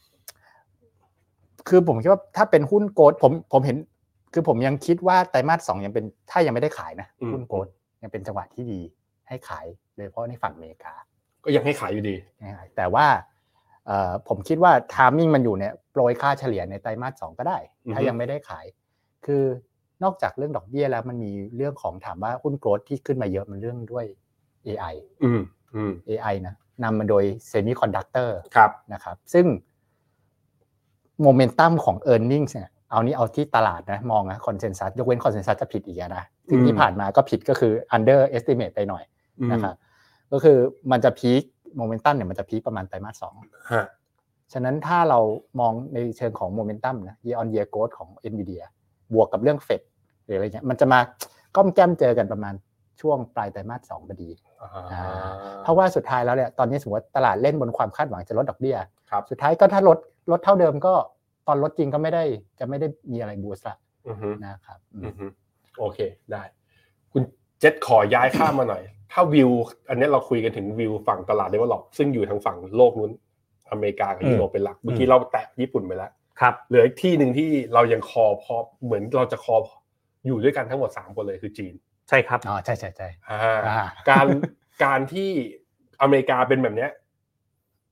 คือผมคิดว่าถ้าเป็นหุ้นโกลด์ผมผมเห็นคือผมยังคิดว่าไตรมาสสองยังเป็นถ้ายังไม่ได้ขายนะหุ้นโกลด์ยังเป็นจังหวะที่ดีให้ขายโดยเฉพาะในฝั่งอเมริกาก็ยังให้ขายอยู่ดีแต่ว่าเอ่อผมคิดว่าไทมิ่งมันอยู่เนี่ยโปรยค่าเฉลี่ยในไตรมาสสองก็ได้ถ้ายังไม่ได้ขายคือนอกจากเรื่องดอกเบี้ยแล้วมันมีเรื่องของถามว่าหุ้นโกลด์ที่ขึ้นมาเยอะมันเรื่องด้วย เอ ไออืมอืมเอ ไอ นะนำมาโดยเซมิคอนดักเตอร์ครับนะครับซึ่งโมเมนตัมของ earnings เนี่ยเอานี้เอาที่ตลาดนะมองนะคอนเซนซัสยกเว้นคอนเซนซัสจะผิดอีกนะซึ่งที่ผ่านมาก็ผิดก็คือ under estimate ไปหน่อยนะครับก็คือมันจะพีคโมเมนตัมเนี่ยมันจะพีคประมาณไตรมาสสองฮะฉะนั้นถ้าเรามองในเชิงของโมเมนตัมนะ year on year growth ของ Nvidia บวกกับเรื่องเฟดหรืออะไรเงี้ยมันจะมาก้อมแก้มเจอกันประมาณช่วงปลายไตรมาสสองพอดีอ่าเพราะว่าสุดท้ายแล้วเนี่ยตอนนี้สมมติว่าตลาดเล่นบนความคาดหวังจะลดดอกเบี้ยสุดท้ายก็ถ้าลดลดเท่าเดิมก็ตอนลดจริงก็ไม่ได้จะไม่ได้มีอะไรบูสต์ละนะครับโอเคได้คุณเจษขอย้ายข้ามมาหน่อยถ้าวิวอันนี้เราคุยกันถึงวิวฝั่งตลาด develop ซึ่งอยู่ทางฝั่งโลกนู้นอเมริกากับยุโรปเป็นหลักเมื่อกี้เราแตะญี่ปุ่นไปแล้วครับเหลืออีกที่นึงที่เรายังคอพอเหมือนเราจะคออยู่ด้วยกันทั้งหมดสามคนเลยคือจีนใช่ครับอ๋อใช่ๆๆอ่าการการที่อเมริกาเป็นแบบเนี้ย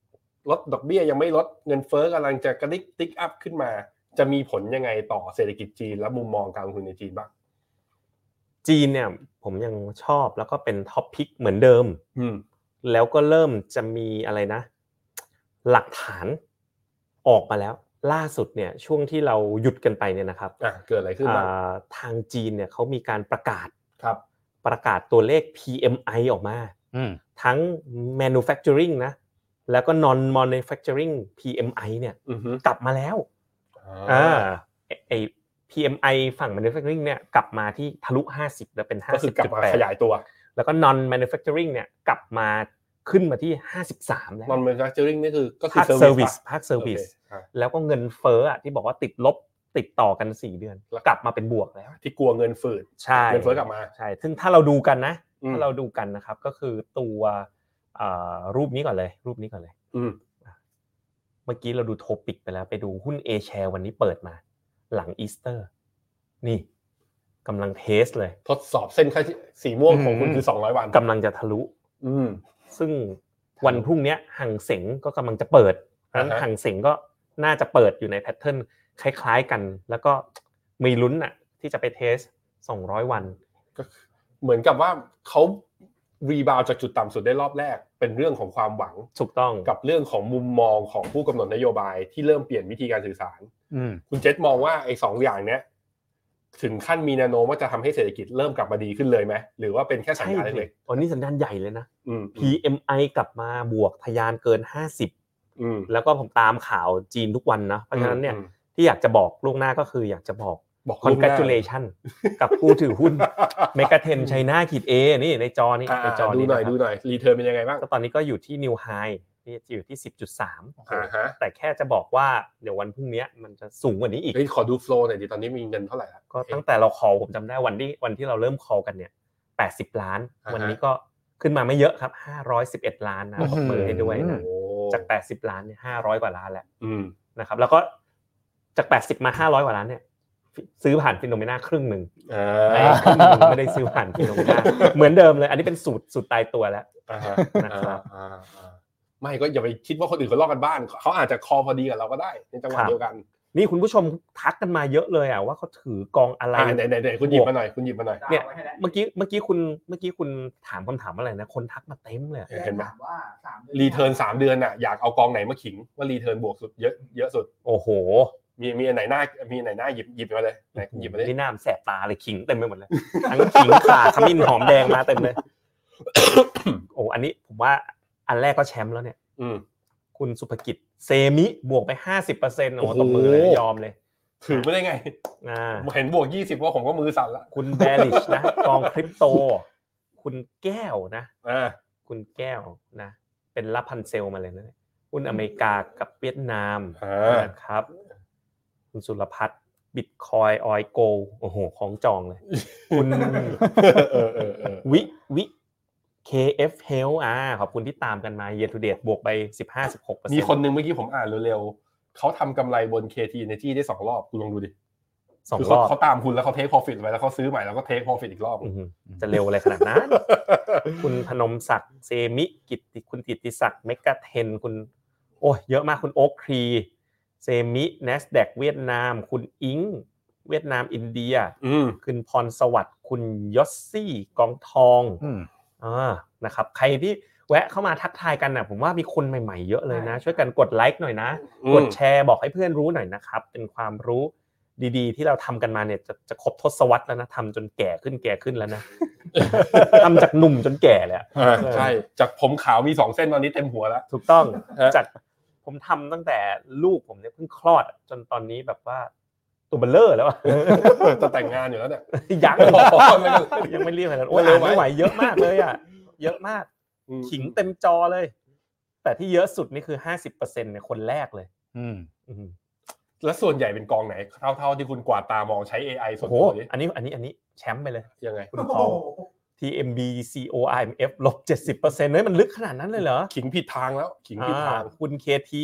ลดดอกเบี้ยยังไม่ลดเงินเฟ้อกำลังจะกระดิกติ๊กอัพขึ้นมาจะมีผลยังไงต่อเศรษฐกิจจีนและมุมมองการลงทุนในจีนบ้างจีนเนี่ยผมยังชอบแล้วก็เป็นท็อปพิกเหมือนเดิมอืมแล้วก็เริ่มจะมีอะไรนะหลักฐานออกมาแล้วล่าสุดเนี่ยช่วงที่เราหยุดกันไปเนี่ยนะครับอ่ะเกิดอะไรขึ้นบ้างทางจีนเนี่ยเขามีการประกาศครับประกาศตัวเลข พี เอ็ม ไอ ออกมาทั้ง manufacturing นะแล้วก็ non manufacturing พี เอ็ม ไอ เนี่ยกลับมาแล้วอ่าไอ้ พี เอ็ม ไอ ฝั่ง manufacturing เนี่ยกลับมาที่ทะลุห้าสิบแล้วเป็น ห้าสิบจุดแปดก็คือกลับมาขยายตัวแล้วก็ non manufacturing เนี่ยกลับมาขึ้นมาที่ห้าสิบสามแล้ว non manufacturing นี่คือก็คือภาค service ภาค service แล้วก็เงินเฟ้ออ่ะที่บอกว่าติดลบติดต่อกันสี่เดือนกลับมาเป็นบวกแล้วที่กลัวเงินฝืดใช่เงินเฟ้อกลับมาใช่ซึ่งถ้าเราดูกันนะถ้าเราดูกันนะครับก็คือตัวอ่ารูปนี้ก่อนเลยรูปนี้ก่อนเลยอืมเมื่อกี้เราดูโทปิกไปแล้วไปดูหุ้น A share วันนี้เปิดมาหลังอีสเตอร์นี่กำลังเทสเลยทดสอบเส้นค่าสีม่วงของคุณคือสองร้อยวันกำลังจะทะลุอืมซึ่งวันพรุ่งนี้หังเส็งก็กำลังจะเปิดนั้นหังเส็งก็น่าจะเปิดอยู่ในแพทเทิร์นคล้ายๆกันแล้วก็มีลุ้นน่ะที่จะไปเทสสองร้อยวันก็เหมือนกับว่าเขารีบาวจากจุดต่ำสุดได้รอบแรกเป็นเรื่องของความหวังถูกต้องกับเรื่องของมุมมองของผู้กำหนดนโยบายที่เริ่มเปลี่ยนวิธีการสื่อสารคุณเจษมองว่าไอ้สองอย่างเนี้ยถึงขั้นมีแนวโน้มว่าจะทำให้เศรษฐกิจเริ่มกลับมาดีขึ้นเลยไหมหรือว่าเป็นแค่สัญญาณเล็กๆตอนนี้สัญญาณใหญ่เลยนะ พี เอ็ม ไอ กลับมาบวกทะยานเกินห้าสิบแล้วก็ผมตามข่าวจีนทุกวันนะเพราะฉะนั้นเนี่ยที่อยากจะบอกล่วงหน้าก็คืออยากจะบอกบอก congratulation กับผู้ถือหุ้น Mega สิบ China ขีด A นี่ในจอนี้ในจอนี้ดูหน่อยดูหน่อยรีเทิร์นเป็นยังไงบ้างก็ตอนนี้ก็อยู่ที่ new high นี่อยู่ที่ สิบจุดสามอ่าฮะแต่แค่จะบอกว่าเดี๋ยววันพรุ่งนี้มันจะสูงกว่านี้อีกเฮ้ยขอดูโฟลว์หน่อยดิตอนนี้มีเงินเท่าไหร่แล้วก็ตั้งแต่เรา call ผมจำได้วันที่วันที่เราเริ่ม call กันเนี่ยแปดสิบล้านวันนี้ก็ขึ้นมาไม่เยอะครับห้าร้อยสิบเอ็ดล้านนะปรบมือให้ด้วยนะจากแปดสิบล้านเนี่ยห้าร้อยกว่าล้านแล้วนะครับแล้วก็จากแปดสิบมาห้าร้อยกว่าล้านเนี่ยซื้อผ่านฟิโนเมนาครึ่งนึงเออไม่ได้ซื้อผ่านฟิโนเมนาเหมือนเดิมเลยอันนี้เป็นสูตรสูตรตายตัวแล้วนะครับไม่ก็อย่าไปคิดว่าคนอื่นเขาลอกกันบ้านเขาอาจจะคอพอดีกับเราก็ได้ในจังหวะเดียวกันนี่คุณผู้ชมทักกันมาเยอะเลยอ่ะว่าเขาถือกองอะไรไหนๆๆคุณหยิบมาหน่อยคุณหยิบมาหน่อยเนี่ยเมื่อกี้เมื่อกี้คุณเมื่อกี้คุณถามคำถามอะไรนะคนทักมาเต็มเลยเห็นมั้ยว่ารีเทิร์นสามเดือนน่ะอยากเอากองไหนมาขิงว่ารีเทิร์นบวกสุดเยอะเยอะสุดโอ้โหมีมีอันไหนหน้ามีอันไหนหน้าหยิบหยิบมาเลยไหนหยิบมาเลยนี่น้ำแสบตาเลยขิงเต็มไปหมดเลยทั้งขิงข่าขมิ้นหอมแดงมาเต็มเลยโอ้อันนี้ผมว่าอันแรกก็แชมป์แล้วเนี่ยอืมคุณสุภกิจเซมิบวกไป ห้าสิบเปอร์เซ็นต์ โอ้ตบมือเลยยอมเลยถือไม่ได้ไงอ่าเห็นบวกยี่สิบว่าผมก็มือสั่นละคุณแบริชนะกองคริปโตคุณแก้วนะอ่าคุณแก้วนะเป็นรับพันเซลมาเลยนะหุ้นอเมริกากับเวียดนามนะครับคุณสุรพัฒน์ Bitcoin Oil Gold โอ้โหของจองเลยคุณเออๆๆวิวิ เค เอฟ Health อ่าขอบคุณที่ตามกันมา Year to date บวกไป สิบห้า สิบหกเปอร์เซ็นต์มีคนนึงเมื่อกี้ผมอ่านเร็วๆเขาทำกำไรบน เค ที Energy ได้สองรอบคุณลองดูดิสองรอบเขาตามคุณแล้วเขาเทค profit ไว้แล้วเขาซื้อใหม่แล้วก็เทค profit อีกรอบจะเร็วอะไรขนาดนั้นคุณพนมศักดิ์เซมิกิตติคุณกิตติศักดิ์เมกะเทนคุณโอ้ยเยอะมากคุณโอ๊คครีเซมิ Nasdaq เวียดนามคุณอิงเวียดนามอินเดียคุณพรสวัสดิ์คุณยอสซี่กองทองอ่านะครับใครที่แวะเข้ามาทักทายกันน่ะผมว่ามีคนใหม่ๆเยอะเลยนะช่วยกันกดไลค์หน่อยนะกดแชร์บอกให้เพื่อนรู้หน่อยนะครับเป็นความรู้ดีๆที่เราทำกันมาเนี่ยจะจะครบทศวรรษแล้วนะทำจนแก่ขึ้นแก่ขึ้นแล้วนะทำจากหนุ่มจนแก่เลยใช่จากผมขาวมีสองเส้นตอนนี้เต็มหัวแล้วถูกต้องจากผมทำตั้งแต่ลูกผมเนี่ยเพิ่งคลอดจนตอนนี้แบบว่าตัวเบลเลอร์แล้วจะแต่งงานอยู่แล้วเนี่ยยังยังไม่เรียกอะไรโอ้ยไม่ไหวเยอะมากเลยอ่ะเยอะมากขิงเต็มจอเลยแต่ที่เยอะสุดนี่คือ ห้าสิบเปอร์เซ็นต์ เนี่ยคนแรกเลยอืมแล้วส่วนใหญ่เป็นกองไหนเท่าๆที่คุณกวาดตามองใช้ เอ ไอ ส่วนตัวนี้อันนี้อันนี้อันนี้แชมป์ไปเลยยังไงคุณพอ ที เอ็ม บี ซี โอ อาร์ เอ็ม เอฟ ลบ เจ็ดสิบเปอร์เซ็นต์ เฮ้ยมันลึกขนาดนั้นเลยเหรอขิงผิดทางแล้วขิงผิดทางคุณ เค ที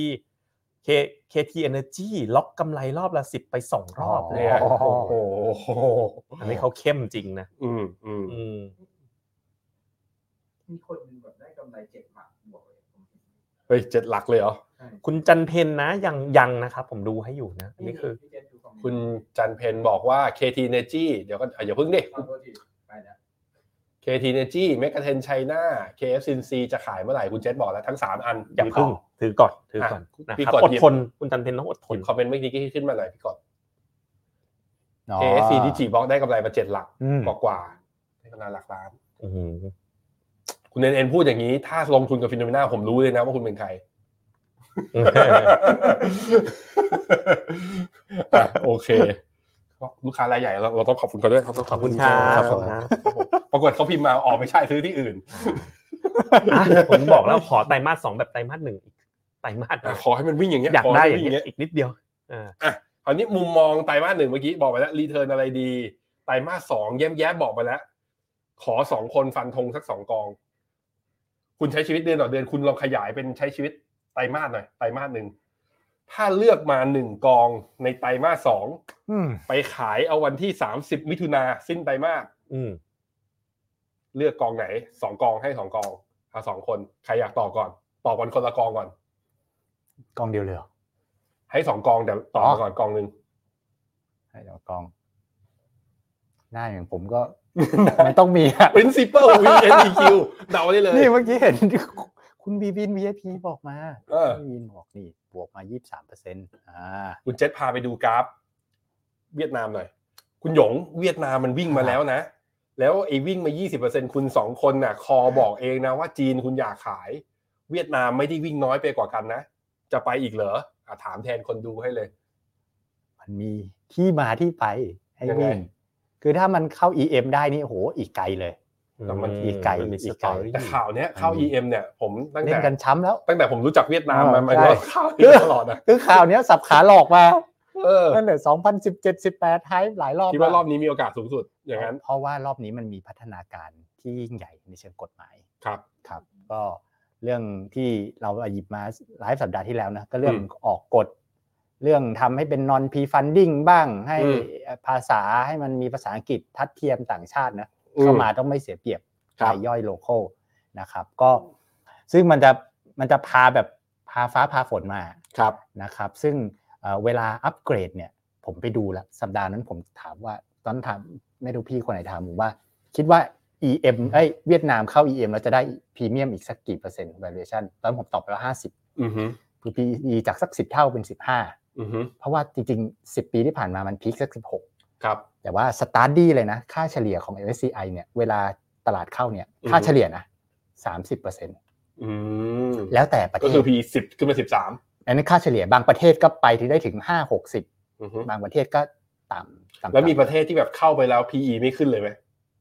K เค ที Energy ล็อกกำไรรอบละสิบไปสองรอบเลยโอ้โหอันนี้เขาเข้มจริงนะอืมอืมมีคนนึงแบบได้กำไรเจ็ดบาทบวกเลยเฮ้ยเจ็ดหลักเลยเหรอคุณจันเพนนะยังยังนะครับผมดูให้อยู่นะอันนี้คือคุณจันเพนบอกว่า เค ที Energy เดี๋ยวก็อย่าเพิ่งดิ เค ที Energy Megaten China เค เอฟ ซี ซี จะขายเมื่อไหร่คุณเจษบอกแล้วทั้งสามอันอย่าเพิ่งถือก่อนถือก่อนนะครับอดทนคุณจันเพนต้องอดทนคอมเมนต์เมื่อกี้ขึ้นมาหน่อยพี่กด เค เอฟ ซี Digi Box ได้กำไรมาเจ็ดหลักกว่าๆได้กำไรหลักล้านคุณเอ็นเอ็นพูดอย่างนี้ถ้าลงทุนกับ Phenomena ผมรู้เลยนะว่าคุณเป็นใครโอเคลูกค้ารายใหญ่เราเราต้องขอบคุณเขาด้วยขอบคุณครับปรากฏเขาพิมพ์มาออกไม่ใช่ซื้อที่อื่นผมบอกแล้วขอไตรมาสสองแบบไตรมาสหนึ่งอีกไตรมาสขอให้มันวิ่งอย่างเงี้ยอยากได้อย่างเงี้ยอีกนิดเดียวอ่ะคราวนี้มุมมองไตรมาสหนึ่งเมื่อกี้บอกไปแล้วรีเทิร์นอะไรดีไตรมาสสองแย้มๆบอกไปแล้วขอสองคนฟันธงสักสองกองคุณใช้ชีวิตเดือนต่อเดือนคุณลองขยายเป็นใช้ชีวิตไตรมาสหน่อยไตรมาสหนึ่งถ้าเลือกมาหนึ่งกองในไตรมาสสองไปขายเอาวันที่สามสิบมิถุนาสิ้นไตรมาสเลือกกองไหนสองกองให้สองกองเอาสองคนใครอยากต่อก่อนต่อวันคนละกองก่อนกองเดียวเลยเหรอให้สองกองเดี๋ยวต่อก่อนกองนึงให้สองกองหน้าอย่างผมก็มันต้องมีอ่ะ principal วี เอ็น อี คิว เดาได้เลยนี่เมื่อกี้เห็นคุณบีบิน วี ไอ พี บอกมาเออบีบินบอกนี่บวกมา ยี่สิบสามเปอร์เซ็นต์ อ่าคุณเจษพาไปดูกราฟเวียดนามหน่อยคุณหยงเวียดนามมันวิ่งมาแล้วนะแล้วไอ้วิ่งมา ยี่สิบเปอร์เซ็นต์ คุณสองคนน่ะคอบอกเองนะว่าจีนคุณอยากขายเวียดนามไม่ได้วิ่งน้อยไปกว่ากันนะจะไปอีกเหรออ่ะถามแทนคนดูให้เลยมันมีที่มาที่ไปให้วิ่งคือถ้ามันเข้า อี เอ็ม ได้นี่โหอีกไกลเลยแต่มันอีกไกลอีกไกลแต่ข่าวเนี้ยเข้า อี เอ็ม เนี่ยผมตั้งแต่เล่นกันช้ำแล้วตั้งแต่ผมรู้จักเวียดนามมามันก็เข้าตลอดนะคือข่าวเนี้ยสับขาหลอกมาเออตั้งแต่สองพันสิบเจ็ด สิบแปดไฮป์หลายรอบคิดว่ารอบนี้มีโอกาสสูงสุดอย่างนั้นเพราะว่ารอบนี้มันมีพัฒนาการที่ยิ่งใหญ่ในเชิงกฎหมายครับครับก็เรื่องที่เราหยิบมาหลายสัปดาห์ที่แล้วนะก็เรื่องออกกฎเรื่องทำให้เป็น non p funding บ้างให้ภาษาให้มันมีภาษาอังกฤษทัดเทียมต่างชาตินะเข้ามาต้องไม่เสียเปรียบรายย่อยโลคอลนะครับก็ซึ่งมันจะมันจะพาแบบพาฟ้าพาฝนมาครับนะครับซึ่งเวลาอัปเกรดเนี่ยผมไปดูแล้วสัปดาห์นั้นผมถามว่าตอนถามไม่รู้พี่คนไหนถามผมว่าคิดว่า อี เอ็ม เอ้ยเวียดนามเข้า อี เอ็ม แล้วจะได้พรีเมียมอีกสักกี่เปอร์เซ็นต์ valuation ตอนผมตอบไปว่าห้าสิบอือฮึคือ พี อี จากสักสิบเท่าเป็นสิบห้าอือฮึเพราะว่าจริงๆสิบปีที่ผ่านมามันพีคสักสิบหกครับแต่ว่า study เลยนะค่าเฉลี่ยของ เอ็ม เอส ซี ไอ เนี่ยเวลาตลาดเข้าเนี่ยค่าเฉลี่ยนะ สามสิบเปอร์เซ็นต์ อืมแล้วแต่ประเทศก็คือ พี สิบขึ้นมาสิบสามอันนี้ค่าเฉลี่ยบางประเทศก็ไปถึงได้ถึงห้า หกสิบบางประเทศก็ต่ำแล้วมีประเทศที่แบบเข้าไปแล้ว พี อี ไม่ขึ้นเลยมั้ย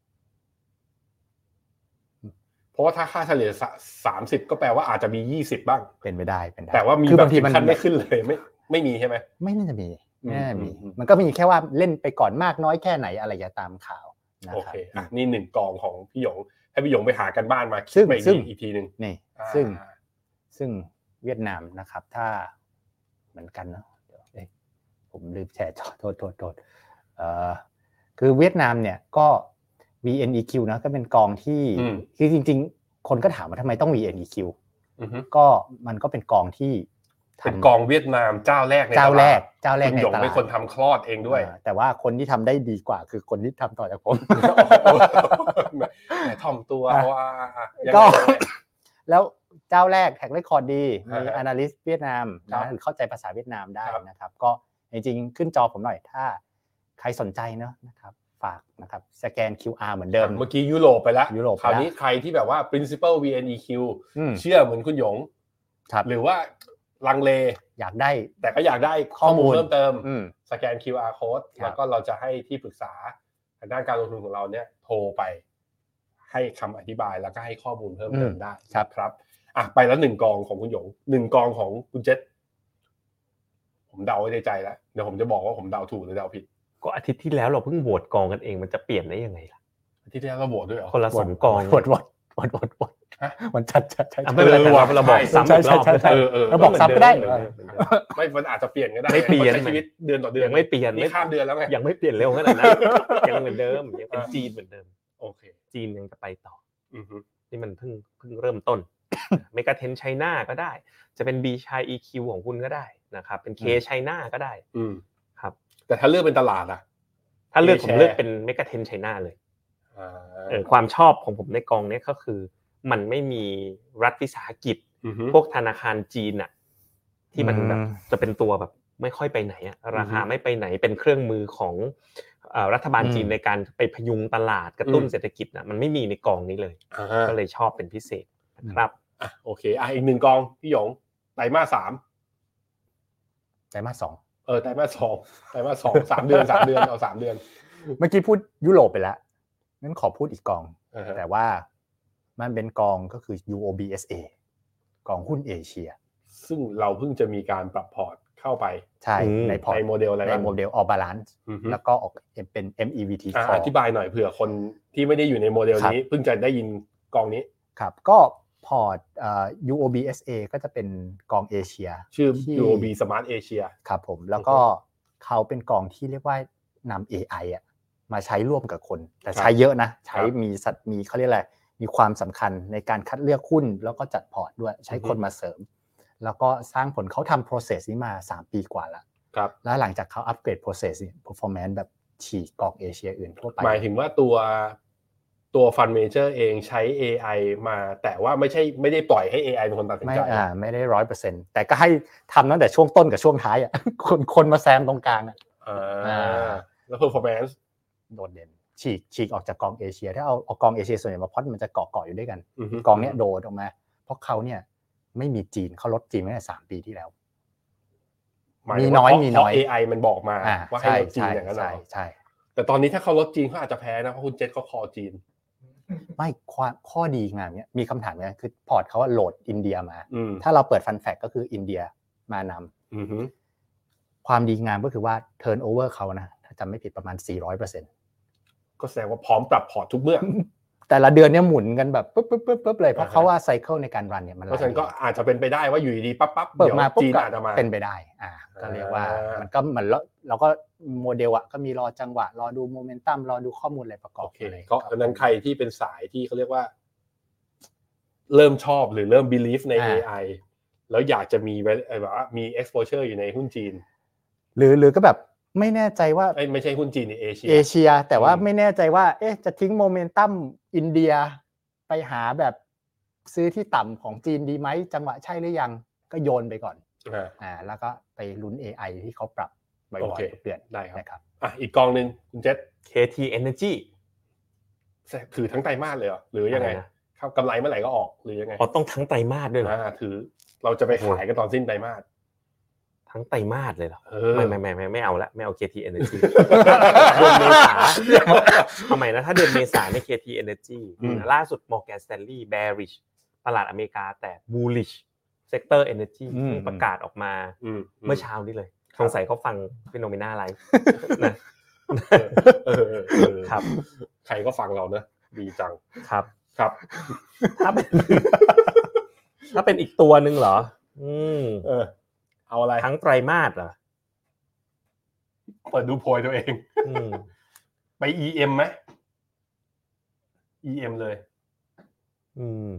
เพราะว่าถ้าค่าเฉลี่ยสามสิบก็แปลว่าอาจจะมียี่สิบบ้างเป็นไปได้เป็นได้แต่ว่ามีบางทีมันไม่ขึ้นเลยไม่ไม่มีใช่มั้ยไม่น่าจะมีแน่มีมันก็มีแค่ว่าเล่นไปก่อนมากน้อยแค่ไหนอะไรอย่าตามข่าวนะครับโอเคอ่ะนี่หนึ่งกองของพี่หยงให้พี่หยงไปหากันบ้านมาคิดไปอีกทีนึงนี่ซึ่งซึ่งเวียดนามนะครับถ้าเหมือนกันเนาะเดี๋ยวผมลืมแชร์จอโทษโทษโทษเอ่อคือเวียดนามเนี่ยก็ วี เอ็น อี คิว นะก็เป็นกองที่คือจริงๆคนก็ถามว่าทำไมต้อง วี เอ็น อี คิว อือฮึก็มันก็เป็นกองที่เป็นกองเวียดนามเจ้าแรกในเจ้าแรกเจ้าแรกในตลาดเป็นคนทำคลอดเองด้วยแต่ว่าคนที่ทำได้ดีกว่าคือคนที่ทำต่อจากผมถ่อมตัวว่าก็แล้วเจ้าแรกแท็กเรคคอร์ดดีมี analyst เวียดนามนะเข้าใจภาษาเวียดนามได้นะครับก็จริงๆขึ้นจอผมหน่อยถ้าใครสนใจเนาะนะครับฝากนะครับสแกน คิว อาร์ เหมือนเดิมเมื่อกี้ยุโรปไปแล้วคราวนี้ใครที่แบบว่า principal วี เอ็น อี คิว เชื่อเหมือนคุณหยงหรือว่าลังเลอยากได้แต่ก็อยากได้ข้อมูลเพิ่มเติมสแกน คิว อาร์ code แล้วก็เราจะให้ที่ปรึกษาทางด้านการลงทุนของเราเนี่ยโทรไปให้คำอธิบายแล้วก็ให้ข้อมูลเพิ่มเติมได้ครับอ่ะไปแล้วหนึ่งกองของคุณหยงหนึ่งกองของคุณเจษผมเดาไว้ในใจแล้วเดี๋ยวผมจะบอกว่าผมเดาถูกหรือเดาผิดก็อาทิตย์ที่แล้วเราเพิ่งโหวตกองกันเองมันจะเปลี่ยนได้ยังไงล่ะอาทิตย์ที่แล้วเราโหวตด้วยเหรอคนละสองกองโหวตโหวตโหวตโหวตโหวตมันชัดชัดชัดไม่เป็นไรแต่เราบอกซ้ำอีกรอบเออเราบอกซ้ำก็ได้ไม่มันอาจจะเปลี่ยนก็ได้ไม่เปลี่ยนชีวิตเดือนต่อเดือนยังไม่เปลี่ยนไม่ข้ามเดือนแล้วไงยังไม่เปลี่ยนเร็วขนาดนั้นยังเหมือนเดิมยังเป็นจีนเหมือนเดิมโอเคจีนยังจะไปต่อนี่มันเพิ่งเพิ่งเริ่มต้นเมกะเทรนด์ไชน่าก็ได้จะเป็น B Chai อี คิว ของคุณก็ได้นะครับเป็น K China ก็ได้อืมครับแต่ถ้าเลือกเป็นตลาดอ่ะถ้าเลือกผมเลือกเป็นเมกะเทรนด์ไชน่าเลยอ่าเออความชอบของผมในกองนี้ก็คือมันไม่มีรัฐวิสาหกิจพวกธนาคารจีนน่ะที่มันแบบจะเป็นตัวแบบไม่ค่อยไปไหนอ่ะราคาไม่ไปไหนเป็นเครื่องมือของเอ่อรัฐบาลจีนในการไปพยุงตลาดกระตุ้นเศรษฐกิจน่ะมันไม่มีในกองนี้เลยก็เลยชอบเป็นพิเศษนะครับอ่ะโอเคอ่ะอีกหนึ่งกองพี่หยงไตรมาสสามไตรมาสสองเออไตรมาสสองไตรมาสสองสามเดือนสามเดือนเอาสามเดือนเมื่อกี้พูดยุโรปไปแล้วงั้นขอพูดอีกกองแต่ว่ามันเป็นกองก็คือ ยู โอ บี เอส เอ กองหุ้นเอเชียซึ่งเราเพิ่งจะมีการปรับพอร์ตเข้าไปใช่ในพอร์ตในโมเดลอะไรในโมเดล All Balance แล้วก็ออกเป็น เอ็ม อี วี ที Call อธิบายหน่อยเผื่อคนที่ไม่ได้อยู่ในโมเดลนี้เพิ่งจะได้ยินกองนี้ครับก็พอร์ตเอ่อ ยู โอ บี เอส เอ ก็จะเป็นกองเอเชียชื่อ ยู โอ บี Smart Asia ครับผมแล้วก็เขาเป็นกองที่เรียกว่านำ เอ ไอ อ่ะมาใช้ร่วมกับคนแต่ใช้เยอะนะใช้มีสัตว์มีเขาเรียกอะไรมีความสำคัญในการคัดเลือกหุ้นแล้วก็จัดพอร์ตด้วยใช้คนมาเสริมแล้วก็สร้างผลเขาทำ process นี้มาสามปีกว่าแล้วครับแล้วหลังจากเขาอัปเกรด process นี่ performance แบบฉีกกองเอเชียอื่นทั่วไปหมายถึงว่าตัวตัว Fund Manager เองใช้ เอ ไอ มาแต่ว่าไม่ใช่ไม่ได้ปล่อยให้ เอ ไอ เป็นคนตัดสินใจไม่อ่าไม่ได้ หนึ่งร้อยเปอร์เซ็นต์ แต่ก็ให้ทำตั้งแต่ช่วงต้นกับช่วงท้ายอ่ะคนคนมาแซมตรงกลางอ่ะอ่าแล้ว performance โดดเด่นฉีกฉีกออกจากกองเอเชียถ้าเอาเอากองเอเชียส่วนใหญ่มาพอดมันจะเกาะเกาะอยู่ด้วยกันกองเนี้ยโดดออกมาเพราะเขาเนี่ยไม่มีจีนเขาลดจีนมาตั้งแต่สามปีที่แล้วมีน้อยมีน้อยเอ ไอ มันบอกมาว่าให้ลดจีนอย่างนั้นเหรอใช่แต่ตอนนี้ถ้าเขาลดจีนเขาอาจจะแพ้นะเพราะคุณเจษเขาคอจีนไม่ข้อดีงานเนี้ยมีคำถามเนี่ยคือพอร์ตเขาว่าโหลดอินเดียมาถ้าเราเปิดฟันแฟกก็คืออินเดียมานำความดีงามก็คือว่าเทิร์นโอเวอร์เขานะถ้าจำไม่ผิดประมาณ สี่ร้อยเปอร์เซ็นต์ก็แสดงว่าพร้อมปรับพอร์ตทุกเมื่อแต่ละเดือนเนี่ยหมุนกันแบบปึ๊บปึ๊บปึ๊บปึ๊บเลยเพราะเขาว่าไซเคิลในการรันเนี่ยมันเพราะฉะนั้นก็อาจจะเป็นไปได้ว่าอยู่ดีๆปั๊บปั๊บเดี๋ยวจีนอาจจะมาเป็นไปได้อ่าก็เรียกว่ามันก็เหมือนเราก็โมเดลอ่ะก็มีรอจังหวะรอดูโมเมนตัมรอดูข้อมูลอะไรประกอบอะไรก็ดังนั้นใครที่เป็นสายที่เขาเรียกว่าเริ่มชอบหรือเริ่ม believe ใน เอ ไอ แล้วอยากจะมีแบบว่ามี exposure อยู่ในหุ้นจีนหรือหรือก็แบบไม่แน่ใจว่าไม่ใช่หุ้นจีนในเอเชียเอเชียแต่ว่าไม่แน่ใจว่าเอ๊ะจะทิ้งโมเมนตัมอินเดียไปหาแบบซื้อที่ต่ำของจีนดีไหมจังหวะใช่หรือยังก็โยนไปก่อนอ่าแล้วก็ไปลุ้น เอ ไอ ที่เขาปรับบ่อยๆทุกเดือนได้ครับอ่ะอีกกองนึงคุณเจษเค ที Energy ถือทั้งไตรมาสเลยเหรอหรือยังไงเข้ากำไรเมื่อไหร่ก็ออกหรือยังไงอ๋อต้องทั้งไตรมาสด้วยเหรออ่าถือเราจะไปขายกันตอนสิ้นไตรมาสทั้งไตรมาสเลยเหรอไม่ไม่ไม่ไม่เอาละไม่เอา เค ที Energy เดือนเมษาทำไมนะถ้าเดือนเมษาใน เค ที Energy ล่าสุด Morgan Stanley bearish ตลาดอเมริกาแต่ bullish sector energy ประกาศออกมาเมื่อเช้านี้เลยสงสัยเขาฟัง Phenomena Live นะครับใครก็ฟังเรานะดีจังครับครับถ้าเป็นถ้าเป็นอีกตัวนึงเหรออืมเออเอาอะไรทั้งไตรมาสเหรอเปิดดูโพยตัวเองไป อี เอ็ม ไหม อี เอ็ม เลยอืม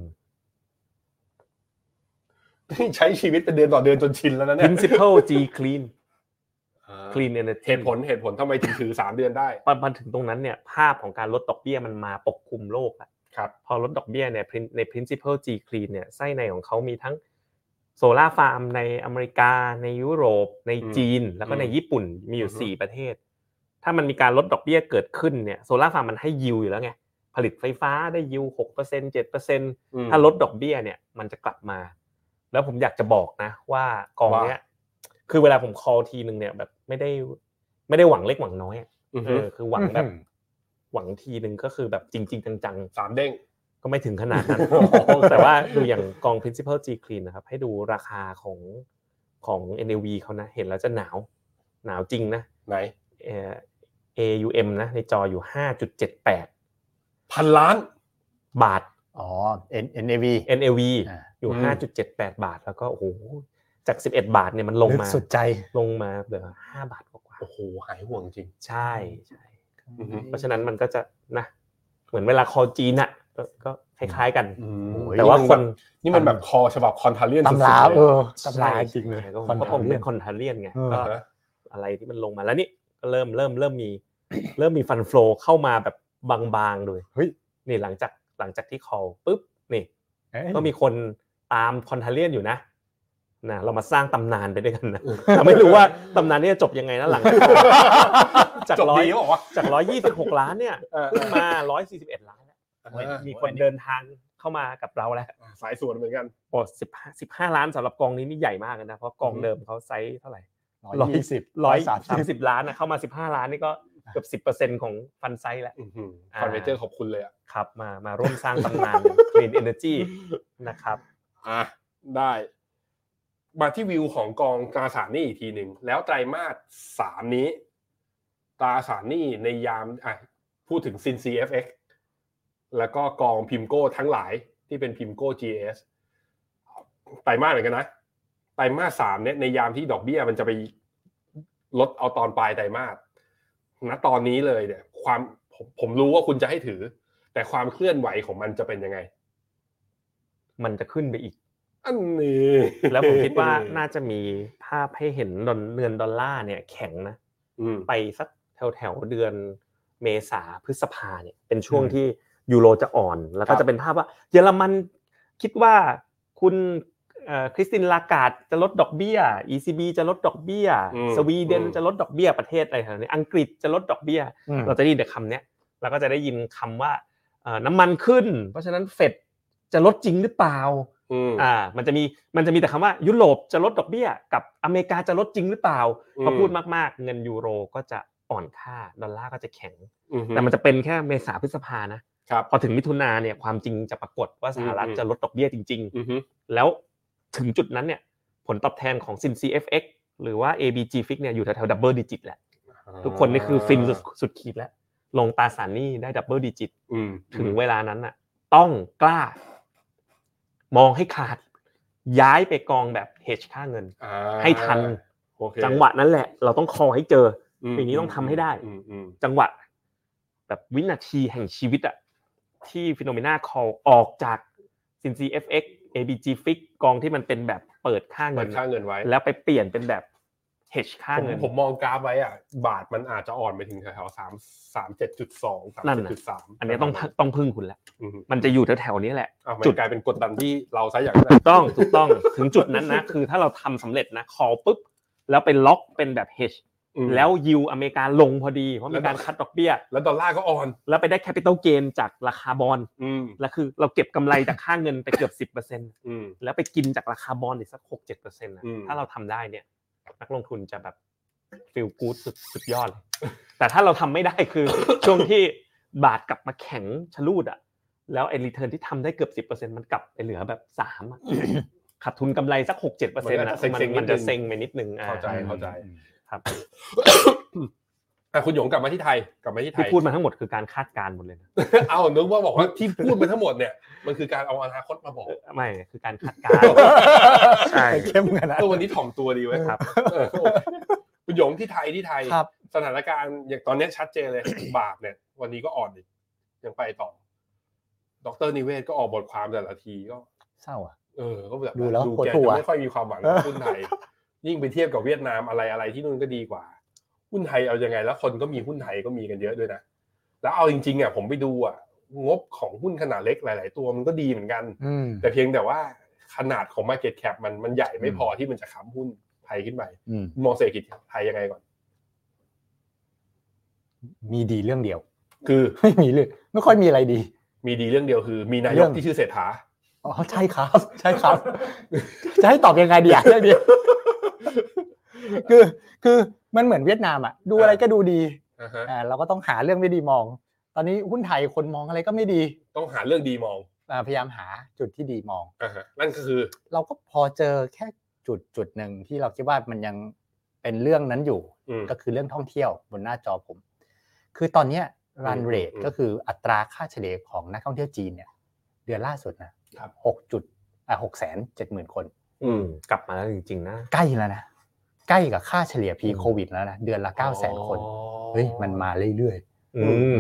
ใช้ชีวิตเป็นเดือนต่อเดือนจนชินแล้วนะเนี่ย Principal G Clean Clean Energy เหตุผลเหตุผลทำไมถึงถือสามเดือนได้มาถึงตรงนั้นเนี่ยภาพของการลดดอกเบี้ยมันมาปกคลุมโลกอ่ะครับพอลดดอกเบี้ยเนี่ยใน Principal G Clean เนี่ยไส้ในของเขามีทั้งโซล่าฟาร์มในอเมริกาในยุโรปในจีนแล้วก็ในญี่ปุ่นมีอยู่สี่ประเทศถ้ามันมีการลดดอกเบี้ยเกิดขึ้นเนี่ยโซล่าฟาร์มมันให้ยิวอยู่แล้วไงผลิตไฟฟ้าได้ยิว หกเปอร์เซ็นต์ เจ็ดเปอร์เซ็นต์ ถ้าลดดอกเบี้ยเนี่ยมันจะกลับมาแล้วผมอยากจะบอกนะว่ากองเนี้ยคือเวลาผม call ทีนึงเนี่ยแบบไม่ได้ไม่ได้หวังเล็กหวังน้อยอ่ะเออคือหวังแบบหวังทีนึงก็คือแบบจริงๆจังๆสามเด้งก็ไม่ถึงขนาดนั้นแต่ว่าดูอย่างกอง Principal G Clean นะครับให้ดูราคาของของ เอ็น เอ วี เขานะเห็นแล้วจะหนาวหนาวจริงนะไหนเอ่อ เอ ยู เอ็ม นะในจออยู่ ห้าจุดเจ็ดแปดพันล้านบาทอ๋อ เอ็น เอ วีเอ็น เอ วี อยู่ ห้าจุดเจ็ดแปด บาทแล้วก็โอ้โหจากสิบเอ็ดบาทเนี่ยมันลงมาสุดใจลงมาเหลือห้าบาทกว่าโอ้โหหายห่วงจริงใช่ๆเพราะฉะนั้นมันก็จะนะเหมือนเวลาคอจีนน่ะก็ก็คล้ายๆกันอืมแต่ว่าคนนี่มันแบบคอฉบับคอนทาเลียนตำราสุดๆเอเลยอตำราจริงเลยก็ผมก็ผมเป็นคอนทาเลียนไงเออก็อะไรที่มันลงมาแล้วนี่ก็เริ่มเริ่มเริ่มมีเริ่มมีฟันโฟลเข้ามาแบบบางๆเลยเฮ้ยนี่หลังจากหลังจากที่ call ปุ๊บนี่ก็มีคนตามคอนทาเลียนอยู่นะนะเรามาสร้างตำนานไปด้วยกันนะแต่ไม่รู้ว่าตำนานนี้จะจบยังไงนะหลังจากร้อยจากร้อยยี่สิบหกล้านเนี่ยขึ้นมาร้อยสี่สิบเอ็ดล้านแล้วมีคนเดินทางเข้ามากับเราแล้วสายสวนเหมือนกันโอ้สิบห้าสิบห้าล้านสำหรับกองนี้นี่ใหญ่มากนะเพราะกองเดิมเขาไซส์เท่าไหร่ร้อยยี่สิบร้อยสามสิบล้านนะเข้ามาสิบห้าล้านนี่ก็เกือบ สิบเปอร์เซ็นต์ ของฟันไซส์แล้วคอนเวเจอร์ขอบคุณเลยอ่ะครับมามาร่วมสร้างตำนาน Clean Energy นะครับอ่ะได้มาที่วิวของกองตราสารหนี้อีกทีหนึ่งแล้วไตรมาสสามนี้ตราสารหนี้ในยามอ่ะพูดถึง ซิน ซี เอฟ เอ็กซ์ แล้วก็กองพิมโก้ทั้งหลายที่เป็นพิมโก้ จี เอส ไตรมาสเหมือนกันนะไตรมาสสามเนี่ยในยามที่ดอกเบี้ยมันจะไปลดเอาตอนปลายไตรมาสณตอนนี้เลยเนี่ยความผมผมรู้ว่าคุณจะให้ถือแต่ความเคลื่อนไหวของมันจะเป็นยังไงมันจะขึ้นไปอีกอันนี้แล้วผมคิดว่าน่าจะมีภาพให้เห็นเงินดอลลาร์เนี่ยแข็งนะไปสักแถวๆเดือนเมษาพฤษภาเนี่ยเป็นช่วงที่ยูโรจะอ่อนแล้วก็จะเป็นภาพว่าเยอรมันคิดว่าคุณคริสตินลาการ์ดจะลดดอกเบี้ย อี ซี บี จะลดดอกเบี้ยสวีเดนจะลดดอกเบี้ยประเทศอะไรแถวนี้อังกฤษจะลดดอกเบี้ยเราจะได้ยินแต่คำนี้แล้วก็จะได้ยินคำว่าน้ำมันขึ้นเพราะฉะนั้นเฟดจะลดจริงหรือเปล่าอ่ามันจะมีมันจะมีแต่คำว่ายุโรปจะลดดอกเบี้ยกับอเมริกาจะลดจริงหรือเปล่าพอพูดมากๆเงินยูโรก็จะอ่อนค่าดอลลาร์ก็จะแข็งแต่มันจะเป็นแค่เมษาพฤษภานะพอถึงมิถุนาเนี่ยความจริงจะปรากฏว่าสหรัฐจะลดดอกเบี้ยจริงๆแล้วถึงจุดนั้นเนี่ยผลตอบแทนของ ซิน ซี เอฟ เอ็กซ์ หรือว่า เอ บี จี Fix เนี่ยอยู่แถวๆดับเบิลดิจิตแหละทุกคนนี่คือฟินสุดขีดแล้วลงตราสารหนี้ได้ดับเบิลดิจิตถึงเวลานั้นน่ะต้องกล้ามองให้ขาดย้ายไปกองแบบ hedge ค่าเงินให้ทันจังหวะนั้นแหละเราต้องคอให้เจอปีนี้ต้องทำให้ได้จังหวะแบบวินาทีแห่งชีวิตอ่ะที่ Phenomena Call ออกจาก ซิน ซี เอฟ เอ็กซ์ เอ บี จี Fix กองที่มันเป็นแบบเปิดค่าเงินค่าเงินไว้แล้วไปเปลี่ยนเป็นแบบ hedge ค่าเงินผมมองกราฟไว้อ่ะบาทมันอาจจะอ่อนไปถึงแถวๆสาม สามสิบเจ็ดจุดสอง สามสิบเจ็ดจุดสามอันนี้ต้องต้องพึ่งคุณแล้วมันจะอยู่แถวๆนี้แหละจุดกลายเป็นกดดันที่เราซะอย่างนั้นถูกต้องถูกต้องถึงจุดนั้นนะคือถ้าเราทำสำเร็จนะ call ปุ๊บแล้วไปล็อกเป็นแบบ hedge แล้วยิวอเมริกาลงพอดีเพราะมีการคัดดอกเบี้ยแล้วดอลลาร์ก็อ่อนแล้วไปได้ capital gain จากราคาบอนด์แล้วคือเราเก็บกำไรจากค่าเงินไปเกือบ สิบเปอร์เซ็นต์ อืมแล้วไปกินจากราคาบอนด์อีกสัก หกถึงเจ็ดเปอร์เซ็นต์ นะถ้าเราทำได้เนี่ยนักลงทุนจะแบบฟีลกู๊ดสุดสุดยอดเลยแต่ถ้าเราทำไม่ได้คือช่วงที่บาทกลับมาแข็งชะลูดอ่ะแล้วไอ้รีเทิร์นที่ทำได้เกือบ สิบเปอร์เซ็นต์ มันกลับไปเหลือแบบสามอ่ะขาดทุนกำไรสัก หกถึงเจ็ดเปอร์เซ็นต์ นะมันมันจะเซ็งไปนิดนึงเข้าใจเข้าใจครับอ่ะคุณหยงกลับมาที่ไทยกลับมาที่ไทยที่พูดมาทั้งหมดคือการคาดการณ์หมดเลยนะเอานึกว่าบอกว่าที่พูดมาทั้งหมดเนี่ยมันคือการเอาอนาคตมาบอกไม่คือการคาดการณ์ใช่เข้มกันนะตัววันนี้ถ่อมตัวดีไว้ครับคุณหยงที่ไทยที่ไทยสถานการณ์อย่างตอนนี้ชัดเจนเลยบาทเนี่ยวันนี้ก็อ่อนอีกยังไปต่อดร.นิเวศก็ออกบทความแต่ละทีก็เศร้าอ่ะเออก็แบบดูแล้วดูแกไม่ค่อยมีความหวังหุ้นไทยยิ่งไปเทียบกับเวียดนามอะไรอะไรที่นู่นก็ดีกว่าหุ้นไทยเอายังไงแล้วคนก็มีหุ้นไทยก็มีกันเยอะด้วยนะแล้วเอาจริงๆอ่ะผมไปดูอ่ะงบของหุ้นขนาดเล็กหลายๆตัวมันก็ดีเหมือนกันแต่เพียงแต่ว่าขนาดของ market cap มันมันใหญ่ไม่พอที่มันจะค้ำหุ้นไทยขึ้นไปมองเศรษฐกิจไทยยังไงก่อนมีดีเรื่องเดียวคือไม่มีเลยไม่ค่อยมีอะไรดีมีดีเรื่องเดียวคือมีนายกที่ชื่อเศรษฐาอ๋อใช่ครับใช่ครับจะให้ตอบยังไงดีอ่ะเรื่องนี้คือคือมันเหมือนเวียดนามอ่ะดูอะไรก็ดูดีอ่าเราก็ต้องหาเรื่องไม่ดีมองตอนนี้หุ้นไทยคนมองอะไรก็ไม่ดีต้องหาเรื่องดีมองอ่าพยายามหาจุดที่ดีมองอ่าฮะนั่นก็คือเราก็พอเจอแค่จุดจุดนึงที่เราคิดว่ามันยังเป็นเรื่องนั้นอยู่ก็คือเรื่องท่องเที่ยวบนหน้าจอผมคือตอนนี้รันเรทก็คืออัตราค่าเฉลี่ยของนักท่องเที่ยวจีนเนี่ยเดือนล่าสุดนะหกจุดอ่ะ หกแสนเจ็ดหมื่น คนอืมกลับมาแล้วจริงๆนะใกล้แล้วนะใกล้กับค่าเฉลี่ย พี โควิดแล้วนะเดือนละ เก้าแสน คนเฮ้ยมันมาเรื่อยๆอืม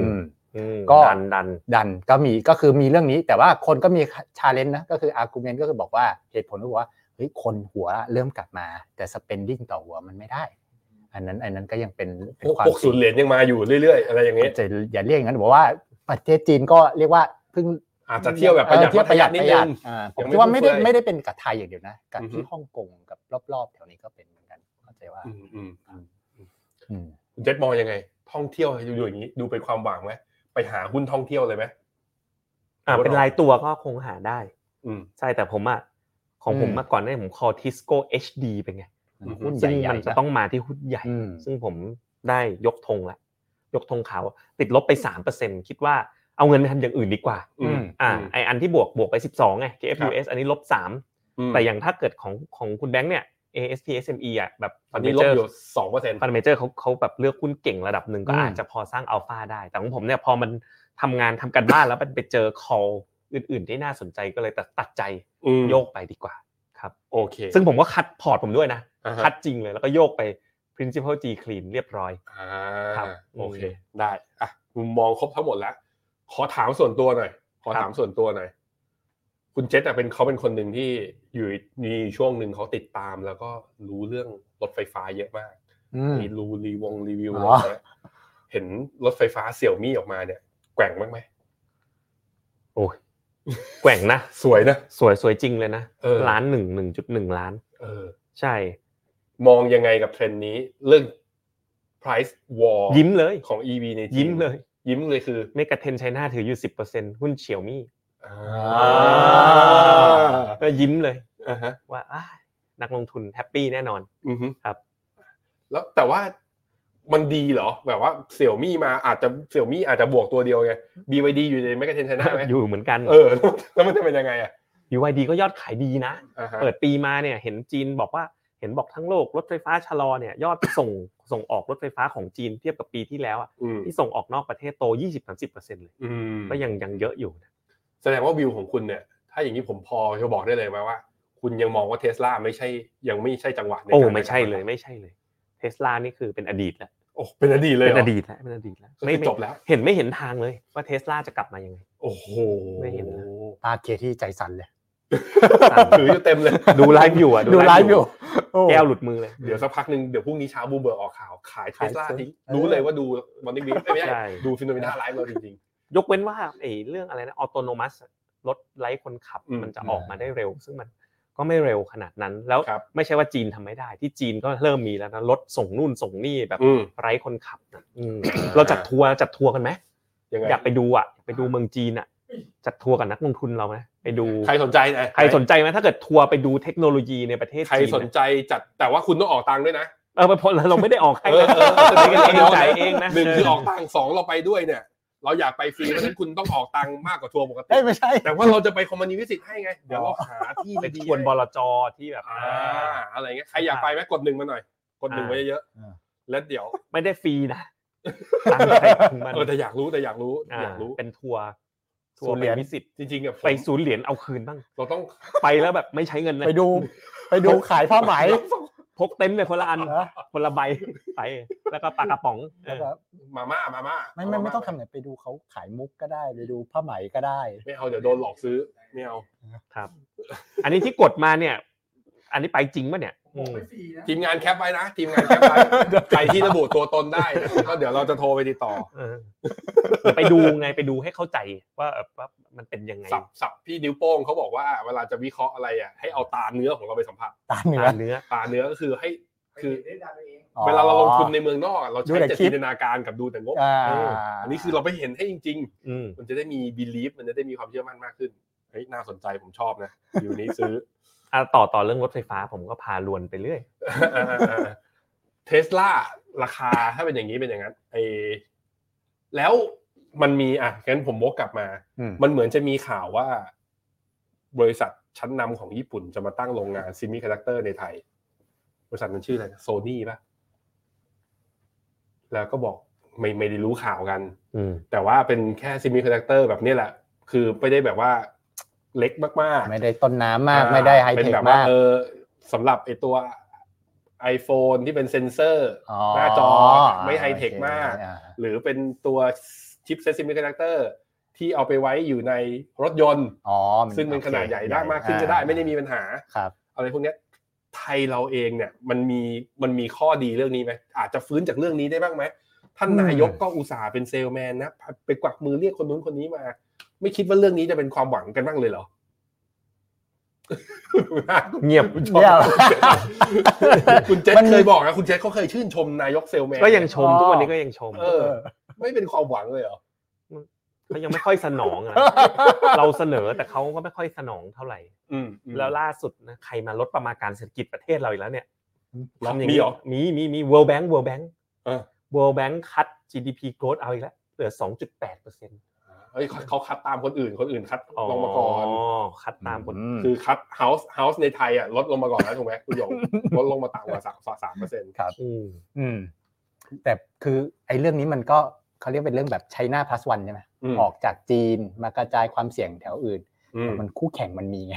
ก็ดันดันดันก็มีก็คือมีเรื่องนี้แต่ว่าคนก็มี challenge นะก็คือ argument ก็คือบอกว่าเหตุผลก็บอกว่าเฮ้ยคนหัวเริ่มกลับมาแต่ spending ต่อหัวมันไม่ได้อันนั้นอันนั้นก็ยังเป็นเป็นความพวกศูนย์เหรียญยังมาอยู่เรื่อยๆอะไรอย่างเงี้ยจะอย่าเรียกอย่างนั้นบอกว่าประเทศจีนก็เรียกว่าเพิ่งอาจจะเที่ยวแบบประหยัดเที่ยวประหยัดนิดนึงผมคิดว่าไม่ได้ไม่ได้เป็นกับไทยอย่างเดียวนะกับที่ฮ่องกงกับรอบๆแถวนี้ก็เป็นเหมือนกันเข้าใจว่าอืมอืมคุณเจษมองยังไงท่องเที่ยวอยู่อย่างนี้ดูเป็นความหวังไหมไปหาหุ้นท่องเที่ยวเลยไหมอ่าเป็นรายตัวก็คงหาได้อืมใช่แต่ผมอ่ะของผมมาก่อนเนี่ยผม call Tisco เอช ดี เป็นไงหุ้นใหญ่ๆมันจะต้องมาที่หุ้นใหญ่ซึ่งผมได้ยกธงละยกธงขาวติดลบไป สามเปอร์เซ็นต์ คิดว่าเอาเงินไปทำอย่างอื่นดีกว่าอ่าไออันที่บวกบวกไปสิบสองไง เค เอฟ ยู เอส อันนี้ลบสามแต่อย่างถ้าเกิดของของคุณแบงค์เนี่ย เอ เอส พี เอส เอ็ม อี อ่ะแบบอันนี้ลบอยู่ สองเปอร์เซ็นต์ฟันเมเจอร์เขาเขาแบบเลือกหุ้นเก่งระดับนึงก็อาจจะพอสร้างอัลฟาได้แต่ของผมเนี่ยพอมันทำงานทำกันบ้านแล้วไปเจอ call อื่นๆที่น่าสนใจก็เลยตัดใจโยกไปดีกว่าครับโอเคซึ่งผมก็คัดพอร์ตผมด้วยนะคัดจริงเลยแล้วก็โยกไป principal G clean เรียบร้อยอ่าครับโอเคได้อ่ะมุมมองครบทั้งหมดแล้วขอถามส่วนตัวหน่อยขอถามส่วนตัวหน่อยคุณเจษอ่ะเป็นเขาเป็นคนนึงที่อยู่มีช่วงนึงเขาติดตามแล้วก็รู้เรื่องรถไฟฟ้าเยอะมากมีรู้รีวงรีวิวอะไรอย่างเงี้ยเห็นรถไฟฟ้าเสี่ยวมี่ออกมาเนี่ยแกว่งบ้างมั้ยโอ้ยแกว่งนะสวยนะสวยสวยจริงเลยนะล้านหนึ่ง หนึ่งจุดหนึ่ง ล้านเออใช่มองยังไงกับเทรนด์นี้เรื่อง price war ยิ้มเลยของ อี วี ในจีนยิ้มเลยยิ้มเลยคือเมกะเทรนด์ไชน่าถืออยู่ สิบเปอร์เซ็นต์ หุ้นเสี่ยวมี่อ่าก็ยิ้มเลยอ่าฮะว่านักลงทุนแฮปปี้แน่นอนอือฮึครับแล้วแต่ว่ามันดีเหรอแบบว่าเสี่ยวมี่มาอาจจะเสี่ยวมี่อาจจะบวกตัวเดียวไง บี วาย ดี อยู่ในเมกะเทรนด์ไชน่ามั้ยอยู่เหมือนกันเออแล้วมันจะเป็นยังไงอ่ะบี วาย ดี ก็ยอดขายดีนะเปิดปีมาเนี่ยเห็นจีนบอกว่าเห็นบอกทั้งโลกรถไฟฟ้าชะลอเนี่ยยอดส่งส่งออกรถไฟฟ้าของจีนเทียบกับปีที่แล้วอ่ะที่ส่งออกนอกประเทศโต ยี่สิบถึงสามสิบเปอร์เซ็นต์ เลยก็ยังยังเยอะอยู่แสดงว่าวิวของคุณเนี่ยถ้าอย่างนี้ผมพอจะบอกได้เลยมั้ยว่าคุณยังมองว่า Tesla ไม่ใช่ยังไม่ใช่จังหวะในการโอ้ไม่ใช่เลยไม่ใช่เลย Tesla นี่คือเป็นอดีตแล้วโอ้เป็นอดีตเลยเหรอเป็นอดีตแล้วเป็นอดีตแล้วไม่จบแล้วเห็นไม่เห็นทางเลยว่า Tesla จะกลับมายังไงโอ้โหไม่เห็นตาเคที่ใจสั่นเลยถืออยู่เต็มเลยดูไลฟ์อยู่อ่ะดูไลฟ์อยู่แก้วหลุดมือเลยเดี๋ยวสักพักนึงเดี๋ยวพรุ่งนี้เช้าบูเบอร์ออกข่าวขาย Tesla ทิ้งรู้เลยว่าดู Morning Brief ไม่ใช่ดูฟิโนเมนาไลฟ์เราจริงๆยกเว้นว่าไอ้เรื่องอะไรนะออโตโนมัสรถไร้คนขับมันจะออกมาได้เร็วซึ่งมันก็ไม่เร็วขนาดนั้นแล้วไม่ใช่ว่าจีนทำไม่ได้ที่จีนก็เริ่มมีแล้วนะรถส่งนู่นส่งนี่แบบไร้คนขับนะเราจัดทัวร์จัดทัวร์กันไหมอยากไปดูอ่ะไปดูเมืองจีนอ่ะจัดทัวร์กับนักลงทุนเราไหมไปดูใครสนใจไหมใครสนใจไหมถ้าเกิดทัวร์ไปดูเทคโนโลยีในประเทศจีนใครสนใจจัดแต่ว่าคุณต้องออกตังค์ด้วยนะเออพอเราไม่ได้ออกให้เลยจ่ายเองนะหนึ่งคือออกตังค์สองเราไปด้วยเนี่ยเราอยากไปฟรีเพราะฉะนั้นคุณต้องออกตังค์มากกว่าทัวร์ปกติไม่ใช่แต่ว่าเราจะไปคอมมานีวิสิตให้ไงเดี๋ยวเราหาที่ไปชวนบลจ.ที่แบบอ่าอะไรเงี้ยใครอยากไปมั้ยกดหนึ่งมาหน่อยกดหนึ่งไว้เยอะๆแล้วเดี๋ยวไม่ได้ฟรีนะเออแต่อยากรู้แต่อยากรู้อยากรู้เป็นทัวร์ทัวร์ไปวิสิตจริงๆอ่ะไปศูนย์เหรียญเอาคืนบ้างเราต้องไปแล้วแบบไม่ใช้เงินนะไปดูไปดูขายผ้าไหมพกเต็นท์ไปคนละอันคนละใบไปแล้วก็ปลากระป๋องมาม่ามาม่าไม่ไม่ไม่ต้องทำไหนไปดูเขาขายมุกก็ได้ไปดูผ้าไหมก็ได้ไม่เอาเดี๋ยวโดนหลอกซื้อไม่เอาครับอันนี้ที่กดมาเนี่ยอันนี้ไปจริงป่ะเนี่ยทีมงานแคปไว้นะทีมงานแคปไว้ใครที่ระบุตัวตนได้ก็เดี๋ยวเราจะโทรไปติดต่อไปดูไงไปดูให้เข้าใจว่าว่ามันเป็นยังไงสับสับพี่นิ้วโป้งเขาบอกว่าเวลาจะวิเคราะห์อะไรอ่ะให้เอาตาเนื้อของเราไปสัมผัสตาเนื้อเนื้อตาเนื้อก็คือให้คือเวลาเราลงทุนในเมืองนอกเราใช้แต่จินตนาการกับดูแต่งบอันนี้คือเราไปเห็นให้จริงๆมันจะได้มี belief มันจะได้มีความเชื่อมั่นมากขึ้นเฮ้ยน่าสนใจผมชอบนะอยู่นี้ซื้ออ่ะต่อต่อเรื่องรถไฟฟ้าผมก็พาลวนไปเรื่อย Tesla ราคาถ้าเป็นอย่างนี้เป็นอย่างนั้นไอ้แล้วมันมีอ่ะงั้นผมวกกลับมามันเหมือนจะมีข่าวว่าบริษัทชั้นนำของญี่ปุ่นจะมาตั้งโรงงานซิมิคอนดักเตอร์ในไทยบริษัทมันชื่ออะไร Sony ป่ะแล้วก็บอกไม่ไม่ได้รู้ข่าวกันแต่ว่าเป็นแค่ซิมิคอนดักเตอร์แบบนี้แหละคือไม่ได้แบบว่าเล็กมากๆไม่ได้ต้นน้ำมากไม่ได้ไฮเทคมากเออสำหรับไอ้ตัว iPhone ที่เป็นเซ็นเซอร์หน้าจอไม่ไฮเทคมากหรือเป็นตัวชิปเซ็ตซิมิคอนดักเตอร์ที่เอาไปไว้อยู่ในรถยนต์อ๋อซึ่งเป็นขนาดใหญ่ได้มากขึ้นก็ได้ไม่ได้มีปัญหาครับอะไรพวกนี้ไทยเราเองเนี่ยมันมีมันมีข้อดีเรื่องนี้ไหมอาจจะฟื้นจากเรื่องนี้ได้บ้างไหมท่านนายกก็อุตส่าห์เป็นเซลแมนนะไปกวักมือเรียกคนนู้นคนนี้มาไม่คิดว่าเรื่องนี้จะเป็นความหวังกันบ้างเลยเหรอเงียบเงียบคุณเจษเคยบอกนะคุณเจษเขาเคยชื่นชมนายกเซลแมนก็ยังชมทุกวันนี้ก็ยังชมเออไม่เป็นความหวังเลยเหรอเขายังไม่ค่อยสนองอ่ะเราเสนอแต่เขาก็ไม่ค่อยสนองเท่าไหร่แล้วล่าสุดนะใครมาลดประมาณการเศรษฐกิจประเทศเราอีกแล้วเนี่ยมีเหรอมีมีมี World Bank World Bank เออ World Bank คัด จี ดี พี growth เอาอีกแล้วเหลือ สองจุดแปดเปอร์เซ็นต์เฮ้ยเขาคัดตามคนอื่นคนอื่นคัดลงมาก่อนอ๋อคัดตามคนคือคัด house house ในไทยอ่ะลดลงมาก่อนแล้วถูกไหมคุณหยงลดลงมาต่ำกว่าสามเปอร์เซ็นต์ครับอืมแต่คือไอ้เรื่องนี้มันก็เขาเรียกเป็นเรื่องแบบ China plus one ใช่ไหมออกจากจีนมากระจายความเสี่ยงแถวอื่นมันคู่แข่งมันมีไง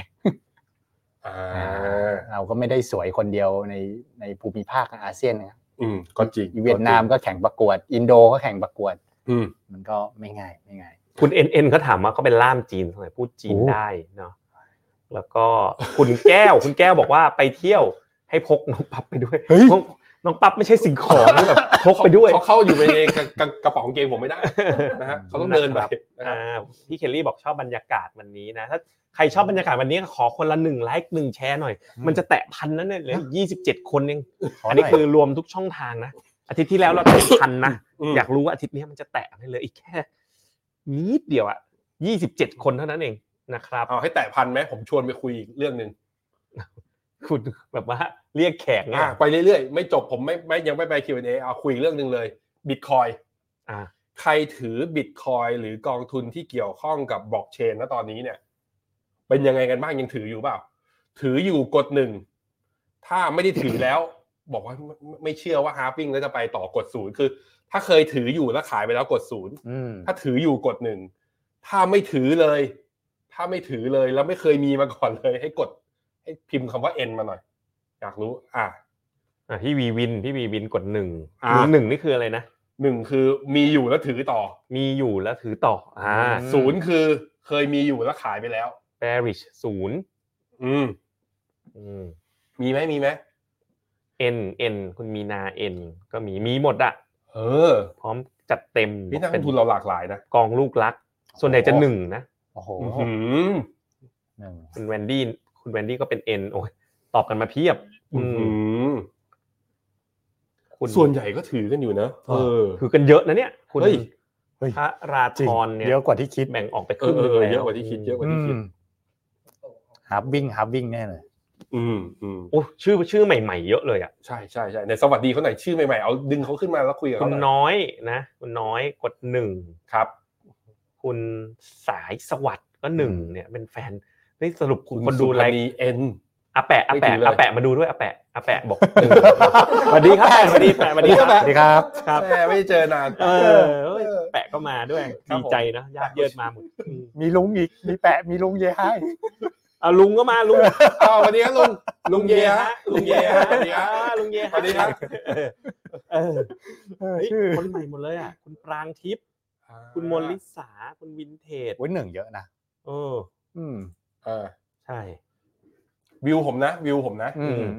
เราก็ไม่ได้สวยคนเดียวในในภูมิภาคอาเซียนนะอืมก็จริงเวียดนามก็แข่งประกวดอินโดก็แข่งประกวดมันก็ไม่ง่ายไม่ง่ายคุณ เอ็น เอ็น เขาถามว่าเขาเป็นล่ามจีนทำไมพูดจีนได้เนาะแล้วก็คุณแก้วคุณแก้วบอกว่าไปเที่ยวให้พกน้องปั๊บไปด้วยน้องปั๊บไม่ใช่สิ่งของแบบพกไปด้วยเขาเข้าอยู่ในกระเป๋ากางเกงผมไม่ได้นะฮะเขาต้องเดินแบบอ่าพี่เคลลี่บอกชอบบรรยากาศวันนี้นะถ้าใครชอบบรรยากาศวันนี้ขอคนละหนึ่งไลค์หนึ่งแชร์หน่อยมันจะแตะพันนั่นเนี่ยเหลือยี่สิบเจ็ดคนเองอันนี้คือรวมทุกช่องทางนะอาทิตย์ที่แล้วเราแตะพันนะอยากรู้ว่าอาทิตย์นี้มันจะแตะให้เลยอีกแค่นิดเดียวอ่ะยี่สิบเจ็ดคนเท่านั้นเองนะครับเอาให้แตะพันมั้ยผมชวนไปคุยอีกเรื่องนึงคุณแบบว่าเรียกแขกอ่ะไปเรื่อยๆไม่จบผมไม่ไม่ยังไม่ไป คิว แอนด์ เอ เอาคุยเรื่องนึงเลย Bitcoin อ่าใครถือ Bitcoin หรือกองทุนที่เกี่ยวข้องกับบล็อกเชนณตอนนี้เนี่ยเป็นยังไงกันบ้างยังถืออยู่เปล่าถืออยู่กดหนึ่งถ้าไม่ได้ถือแล้วบอกว่าไม่เชื่อว่าฮาร์ปิ้งแล้วจะไปต่อกดศูนย์คือถ้าเคยถืออยู่แล้วขายไปแล้วกดศูนย์ถ้าถืออยู่กดหนึ่งถ้าไม่ถือเลยถ้าไม่ถือเลยแล้วไม่เคยมีมาก่อนเลยให้กดให้พิมพ์คำว่า N มาหน่อยอยากรู้อ่ะอ่ะพี่วีวินพี่วีวินกดหนึ่งหนึ่งนี่คืออะไรนะหนึ่งคือมีอยู่แล้วถือต่อมีอยู่แล้วถือต่ออ่าศูนย์คือเคยมีอยู่แล้วขายไปแล้ว bearish ศูนย์อืมอืมมีไหมมีไหม N N คุณมีนา N ก็มีมีหมดอ่ะเออพร้อมจัดเต็มนี่นักลงทุนเราหลากหลายนะกองลูกรักส่วนใหญ่จะหนึ่งนะโอ้โหหนึ่งคุณแวนดี้คุณแวนดี้ก็เป็น N โอ้ยตอบกันมาเพียบอืมคุณส่วนใหญ่ก็ถือกันอยู่นะเออถือกันเยอะนะเนี่ยคุณพระราธรเนี่ยเยอะกว่าที่คิดแบ่งออกไปครึ่งนึงแล้วเยอะกว่าที่คิดเยอะกว่าที่คิดฮาร์ฟวิ่งฮาร์ฟวิ่งแน่เลยอืมอืมโอ้ชื่อชื่อใหม่ๆเยอะเลยอ่ะใช่ๆๆในสวัสดีเขาหน่อยชื่อใหม่ๆเอาดึงเขาขึ้นมาแล้วคุยกับเขาคุณน้อยนะคุณน้อยกดหนึ่งครับคุณสายสวัสดิ์ก็หนึ่งเนี่ยเป็นแฟนนี่สรุปคนดูไลน์ N อาแปะอาแปะอาแปะมาดูด้วยอาแปะอาแปะบอกสวัสดีครับสวัสดีแปะสวัสดีครับสวัสดีครับครับแม่ไม่เจอนานเออแปะก็มาด้วยดีใจนะญาติเยิดมาหมดมีลุงอีกมีแปะมีลุงเยให้อ่ะลุงก็มาลุงอ้าวสวัสดีครับลุงลุงเยฮะลุงเยฮะสวัสดีครับลุงเยสวัสดีครับเออชื่อคนใหม่หมดเลยอ่ะคุณปรางทิพย์คุณมนลิสาคุณวินเทจโอ้ยหนึ่งเยอะนะเอออืมเออใช่วิวผมนะวิวผมนะ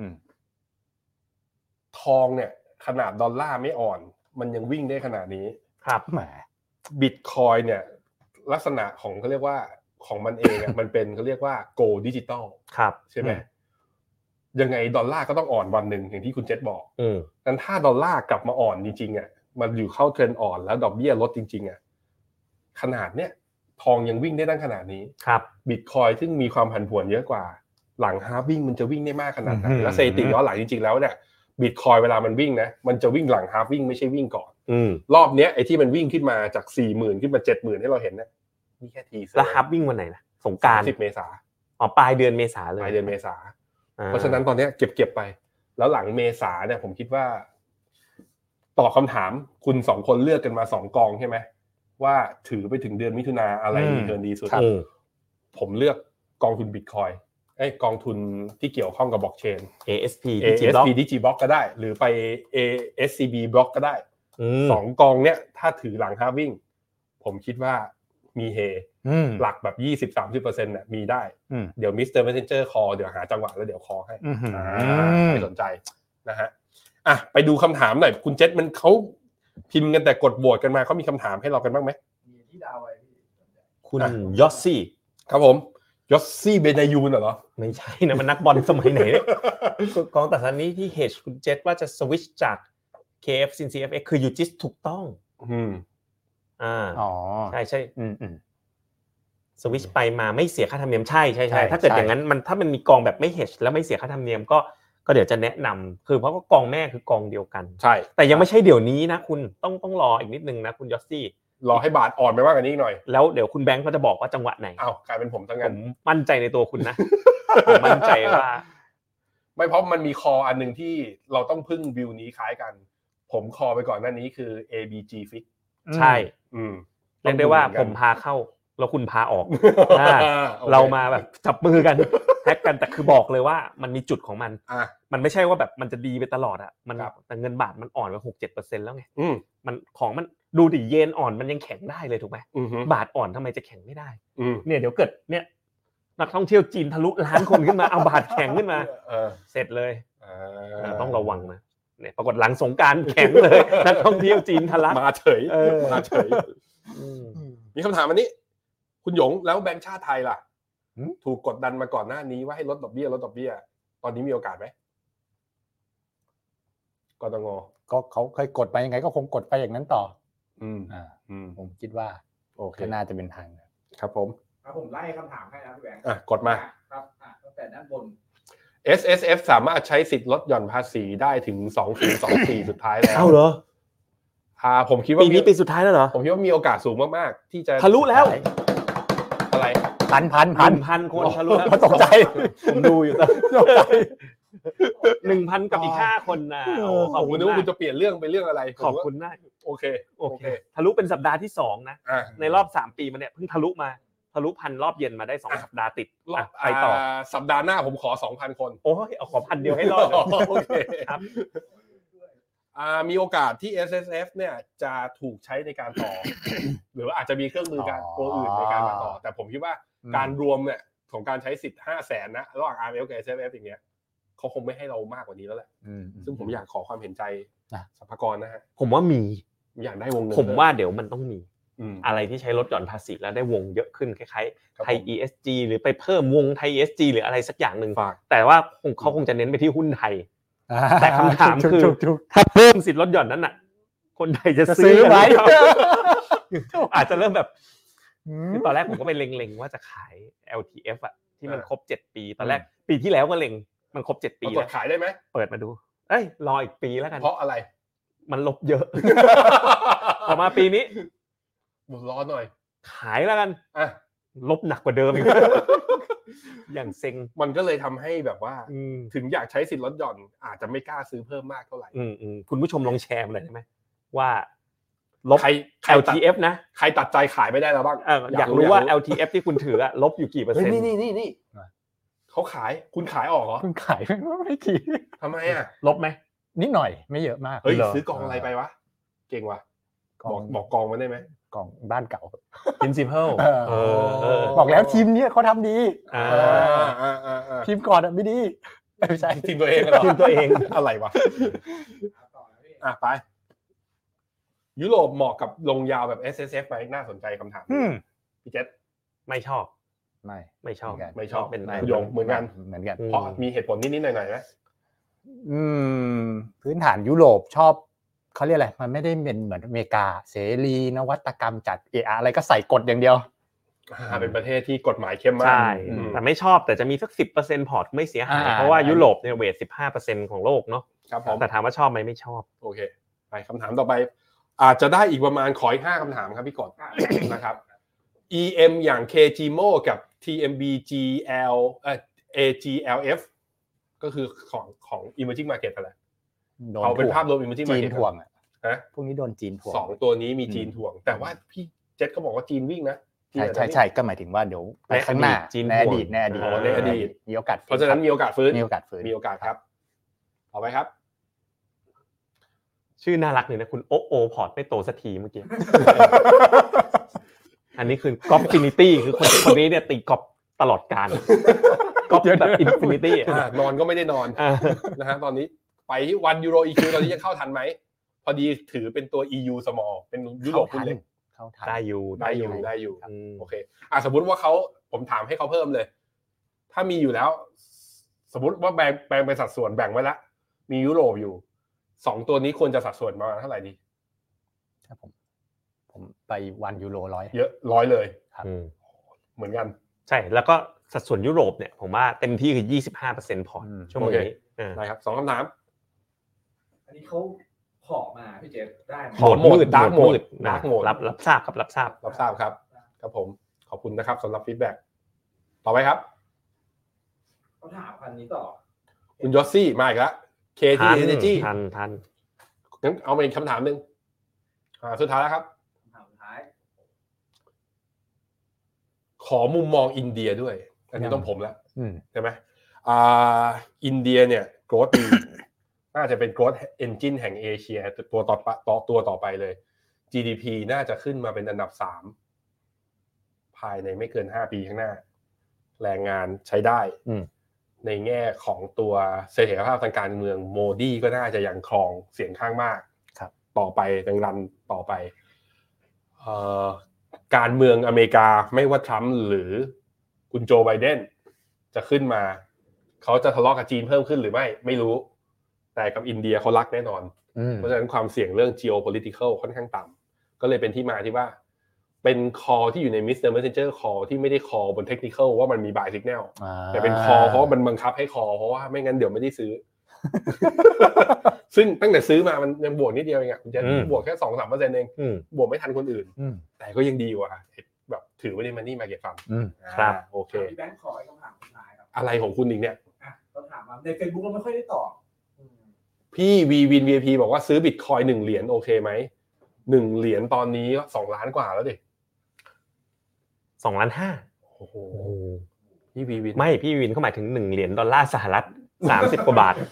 ทองเนี่ยขนาดดอลลาร์ไม่อ่อนมันยังวิ่งได้ขนาดนี้ครับแหม Bitcoin เนี่ยลักษณะของเขาเรียกว่าของมันเองอ่ะมันเป็นเขาเรียกว่า Gold Digital ครับใช่ไหมยังไงดอลลาร์ก็ต้องอ่อนวันหนึ่งอย่างที่คุณเจษบอกงั้นถ้าดอลลาร์กลับมาอ่อนจริงๆอ่ะมันอยู่เข้าเทรนด์อ่อนแล้วดอกเบี้ยลดจริงๆอ่ะขนาดเนี้ยทองยังวิ่งได้ตั้งขนาดนี้ครับ Bitcoin ซึ่งมีความผันผวนเยอะกว่าหลังฮาล์ฟวิ่งมันจะวิ่งได้มากขนาดไหนแล้วสถิติย้อนหลังจริงๆแล้วเนี่ย Bitcoin เวลามันวิ่งนะมันจะวิ่งหลังฮาล์ฟวิ่งไม่ใช่วิ่งก่อนรอบเนี้ยไอ้ที่มันวิ่งขึ้นมาจาก สี่หมื่น ขึ้นมา เจ็ดหมื่น ให้เราเห็นนะนี่แค่ทีแล้วฮาล์ฟวิ่งวันไหนนะสงกรานต์สิบเมษาอ๋อปลายเดือนเมษาเลยปลายเดือนเมษาเพราะฉะนั้นตอนนี้เก็บๆไปแล้วหลังเมษาเนี่ยผมคิดว่าตอบคำถามคุณสองคนเลือกกันมาสองกองใช่ไหมว่าถือไปถึงเดือนมิถุนาอะไรรีเทิร์นดีสุดผมเลือกกองทุน Bitcoin ไอ้กองทุนที่เกี่ยวข้องกับบล็อกเชนเอ เอส พีเอ เอส พี Digiblock ก็ได้หรือไป เอ เอส ซี บี Block ก็ได้สองกองเนี้ยถ้าถือหลังฮาล์ฟวิ่งผมคิดว่ามีเฮหลักแบบ ยี่สิบถึงสามสิบเปอร์เซ็นต์ น่ะมีได้เดี๋ยวมิสเตอร์เมสเซนเจอร์คอลเดี๋ยวหาจังหวะแล้วเดี๋ยวคอให้ไม่สนใจนะฮะอ่ะไปดูคำถามหน่อยคุณเจษมันเขาพิมพ์กันแต่กดโหวตกันมาเขามีคำถามให้เรากันบ้างไหมมีที่ดาวไว้คุณยอสซี่ครับผมยอสซี่เบนายูนเหรอไม่ใช่นะมันนักบอลสมัยไหนเนี่ยกองตัดสินนี้ที่เฮดคุณเจษว่าจะสวิตช์จาก เค เอฟ ซิน ซี เอฟ เอ็กซ์ คือยูจิสถูกต้องอืมอ่าอ๋อใช่ใช่อืมอืมสวิตช์ไปมาไม่เสียค่าธรรมเนียมใช่ใช่ใช่ถ้าเกิดอย่างนั้นมันถ้ามันมีกองแบบไม่เฮดแล้วไม่เสียค่าธรรมเนียมก็ก็เดี๋ยวจะแนะนำคือเพราะว่ากองแม่คือกองเดียวกันใช่แต่ยังไม่ใช่เดี๋ยวนี้นะคุณต้องต้องรออีกนิดนึงนะคุณยอสซี่รอให้บาทอ่อนไปมากกว่านี้หน่อยแล้วเดี๋ยวคุณแบงค์ก็จะบอกว่าจังหวะไหนอ้าวกลายเป็นผมทั้งนั้นผมมั่นใจในตัวคุณนะผมมั่นใจว่าไม่เพราะมันมีคออันนึงที่เราต้องพึ่งวิวนี้คล้ายกันผมคอไปก่อนหน้านี้คือ เอ บี จี Fix ใช่อืมเรียกได้ว่าผมพาเข้าแล้วคุณพาออกเรามาแบบจับมือกันแท็กกันแต่คือบอกเลยว่ามันมีจุดของมันมันไม่ใช่ว่าแบบมันจะดีไปตลอดอ่ะมันแต่เงินบาทมันอ่อนไป หกถึงเจ็ดเปอร์เซ็นต์ แล้วไงมันของมันดูดิเยนอ่อนมันยังแข็งได้เลยถูกไหมบาทอ่อนทำไมจะแข็งไม่ได้เนี่ยเดี๋ยวเกิดเนี่ยนักท่องเที่ยวจีนทะลุล้านคนขึ้นมาเอาบาทแข็งขึ้นมาเสร็จเลยต้องระวังนะเนี่ยปรากฏหลังสงกรานต์แข็งเลยนักท่องเที่ยวจีนทะลักมาเฉยมาเฉยมีคำถามอันนี้คุณหยงแล้วแบงก์ชาติไทยล่ะถูกกดดันมาก่อนหน้านี้ว่าให้ลดดอกเบี้ยลดดอกเบี้ยตอนนี้มีโอกาสไหมกตง. ก็เขาเคยกดไปยังไงก็คงกดไปอย่างนั้นต่ออืมอ่าอืมผมคิดว่าโอเคน่าจะเป็นทางครับผมครับผมไล่คำถามให้นะพี่แบงค์อ่ะกดมาครับอ่ะตั้งแต่ด้านบนเอส เอส เอฟ สามารถใช้สิทธิ์ลดหย่อนภาษีได้ถึงสองพันยี่สิบสี่สุดท้ายแล้วเอ้าเหรออ่าผมคิดว่าปีนี้ปีสุดท้ายแล้วเหรอผมคิดว่ามีโอกาสสูงมากๆที่จะทะลุแล้วอะไรพันพันพันพันคนทะลุแล้วตกใจผมดูอยู่ตกใจ หนึ่งพัน กับอีกห้าคนน่ะขอบคุณนะคุณจะเปลี่ยนเรื่องไปเรื่องอะไรขอบคุณมากโอเคโอเคทะลุเป็นสัปดาห์ที่สองนะในรอบสามปีมาเนี่ยเพิ่งทะลุมาทะลุพันรอบเย็นมาได้สองสัปดาห์ติดไปต่อสัปดาห์หน้าผมขอ สองพัน คนโอ้ยเอาขอพันเดียวให้รอดโอเคครับอ่ามีโอกาสที่ เอส เอส เอฟ เนี่ยจะถูกใช้ในการต่อหรือว่าอาจจะมีเครื่องมือการตัวอื่นในการมาต่อแต่ผมคิดว่าการรวมเนี่ยของการใช้สิทธิ์ ห้าแสน นะระหว่าง อาร์ เอ็ม แอล กับ เอส เอฟ เอฟ อย่างเงี้ยเขาคงไม่ให้เรามากกว่านี้แล้วแหละซึ่งผมอยากขอความเห็นใจสรรพากรนะฮะผมว่ามีอยากได้วงเงินผมว่าเดี๋ยวมันต้องมีอะไรที่ใช้ลดหย่อนภาษีแล้วได้วงเยอะขึ้นคล้ายๆไทย อี เอส จี หรือไปเพิ่มวงไทย อี เอส จี หรืออะไรสักอย่างนึงแต่ว่าเขาคงจะเน้นไปที่หุ้นไทยแต่คำถามคือถ้าเพิ่มสิทธิ์ลดหย่อนนั้นน่ะคนไทยจะซื้อไหมอาจจะเริ่มแบบคือตอนแรกผมก็ไปเล็งๆว่าจะขาย แอล ที เอฟ อ่ะที่มันครบเจ็ดปีตอนแรกปีที่แล้วก็เล็งมันครบเจ็ดปีแล้วขายได้ไหมเปิดมาดูเอ้ยรออีกปีแล้วกันเพราะอะไรมันลบเยอะพอมาปีนี้รอหน่อยขายแล้วกันอ่ะลบหนักกว่าเดิมอีกอย่างเซ็งมันก็เลยทำให้แบบว่าถึงอยากใช้สิทธิ์ลดหย่อนอาจจะไม่กล้าซื้อเพิ่มมากเท่าไหร่คุณผู้ชมลองแชร์มาหน่อยได้ไหมว่าลบ แอล ที เอฟ นะใครตัดใจขายไม่ได้แล้วบ้างอยากรู้ว่า แอล ที เอฟ ที่คุณถืออะลบอยู่กี่เปอร์เซ็นต์นี่นี่นี่นี่เขาขายคุณขายออกเหรอคุณขายไม่กี่ทำไมอ่ะลบไหมนิดหน่อยไม่เยอะมากเฮ้ยซื้อกองอะไรไปวะเก่งว่ะบอกบอกกองมาได้ไหมกองบ้านเก่า Principal เออบอกแล้วทีมเนี้ยเขาทำดีทีมก่อนอ่ะไม่ดีไม่ใช่ทีมตัวเองเหรอทีมตัวเองอะไรวะอ่ะไปยุโรปเหมาะกับลงยาวแบบ เอส เอส เอฟ ไหมน่าสนใจคำถามพี่เจษไม่ชอบไม่ไม่ชอบไม่ชอบเป็นคุณยงเหมือนกันเหมือนกันเพราะมีเหตุผลนิดๆหน่อยๆไหมอืมพื้นฐานยุโรปชอบเขาเรียกอะไรมันไม่ได้เป็นเหมือนอเมริกาเสรีนวัตกรรมจัดเอออะไรก็ใส่กฎอย่างเดียวอ่าเป็นประเทศที่กฎหมายเข้มมากใช่แต่ไม่ชอบแต่จะมีสัก สิบเปอร์เซ็นต์ พอร์ตไม่เสียหายเพราะว่ายุโรปเนี่ยเวท สิบห้าเปอร์เซ็นต์ ของโลกเนาะครับผมแต่ถามว่าชอบไหมไม่ชอบโอเคไปคำถามต่อไปอาจจะได้อีกประมาณขออีกห้าคำถามครับพี่กดนะครับ อี เอ็ม อย่าง เค จี เอ็ม โอ กับ ที เอ็ม บี จี แอล เอ่อ เอ จี แอล เอฟ ก็คือของของ Emerging Market อะไรเอาเป็นภาพรวม Emerging Market จีนถ่วงอ่ะฮะพวกนี้โดนจีนถ่วงสองตัวนี้มีจีนถ่วงแต่ว่าพี่เจษก็บอกว่าจีนวิ่งนะใช่ๆๆก็หมายถึงว่าเดี๋ยวไปข้างหน้าจีนในอดีตในอดีตในอดีตมีโอกาสเพราะฉะนั้นมีโอกาสฟื้นมีโอกาสฟื้นมีโอกาสครับต่อไปครับชื่อน่ารักเลยนะคุณโอโอพอร์ตไม่โตสักทีเมื่อกี้อันนี้คือกอล์ฟฟินิตี้คือคนคนนี้เนี่ยตีกอล์ฟตลอดกาลกอล์ฟแบบอินฟินิตี้นอนก็ไม่ได้นอนนะฮะตอนนี้ไปที่วันยูโร อี คิว ตอนนี้ยังเข้าทันไหมพอดีถือเป็นตัว อี ยู small เป็นยุโรปคุณเล็กเข้าทันได้อยู่ได้อยู่ได้อยู่โอเคอ่ะสมมุติว่าเขาผมถามให้เขาเพิ่มเลยถ้ามีอยู่แล้วสมมุติว่าแบ่งแบ่งเป็นสัดส่วนแบ่งไว้แล้วมียุโรปอยู่สองตัวนี้ควรจะสัดส่วนประมาณเท่าไหร่ดีครับผมผมไปวันยูโรร้อยเยอะร้อยเลยครับเหมือนกันใช่แล้วก็สัดส่วนยุโรปเนี่ยผมว่าเต็มที่คือ ยี่สิบห้าเปอร์เซ็นต์ พอชั่วโมงนี้ได้ครับสองคำถามอันนี้เขาขอมาพี่เจฟได้โหมดมืดดาร์กโหมดดาร์กโหมดรับรับทราบครับรับทราบรับทราบครับครับผมขอบคุณนะครับสำหรับฟีดแบ็กต่อไปครับเขาถามคันนี้ต่อคุณยอสซี่มาอีกแล้ว เค ที Energy ทันทันงั้นเอามาอีกคำถามนึงอ่าสุดท้ายแล้วครับคำถามสุดท้ายขอมุมมองอินเดียด้วยอันนี้ต้องผมแล้วใช่ไหมอ่าอินเดียเนี่ย growth ดี น่าจะเป็น growth engine แห่งเอเชียตัวต่อต่อตัวต่อไปเลย จี ดี พี น่าจะขึ้นมาเป็นอันดับสามภายในไม่เกินห้าปีข้างหน้าแรงงานใช้ได้ในแง่ของตัวเสถียรภาพทางการเมืองโมดีก็น่าจะยังครองเสียงข้างมากต่อไปดังรันต่อไปเอ่อการเมืองอเมริกาไม่ว่าทรัมป์หรือคุณโจไบเดนจะขึ้นมาเขาจะทะเลาะกับจีนเพิ่มขึ้นหรือไม่ไม่รู้แต่กับอินเดียเขารักแน่นอนเพราะฉะนั้นความเสี่ยงเรื่อง geopolitical ค่อนข้างต่ำก็เลยเป็นที่มาที่ว่าเป็น call ที่อยู่ใน Mister Messenger call ที่ไม่ได้ call บน technical ว่ามันมี buy signal แต่เป็น call เพราะมันบังคับให้ call เพราะว่าไม่งั้นเดี๋ยวไม่ได้ซื้อ ซึ่งตั้งแต่ซื้อมามันยังบวกนิดเดียวเองอ่ะมันจะบวกแค่ สองถึงสามเปอร์เซ็นต์ เองบวกไม่ทันคนอื่นแต่ก็ยังดีกว่าแบบถือไว้ใน money market fund ครับโอเคพี่แบงค์ขออีกคำถามสุดท้ายครับอะไรของคุณอีกเนี่ยอ่ะเราถามมาใน Facebook เราไม่ค่อยได้ตอบพี่ V Win วี ไอ พี บอกว่าซื้อ Bitcoin หนึ่งเหรียญโอเคมั้ยหนึ่งเหรียญตอนนี้ก็สองล้านกว่าแล้วดิสองล้านห้าโอ้โหพี่วีวินไม่พี่วินเขาหมายถึงหนึ่งเหรียญดอลลาร์สหรัฐสามสิบกว่าบาท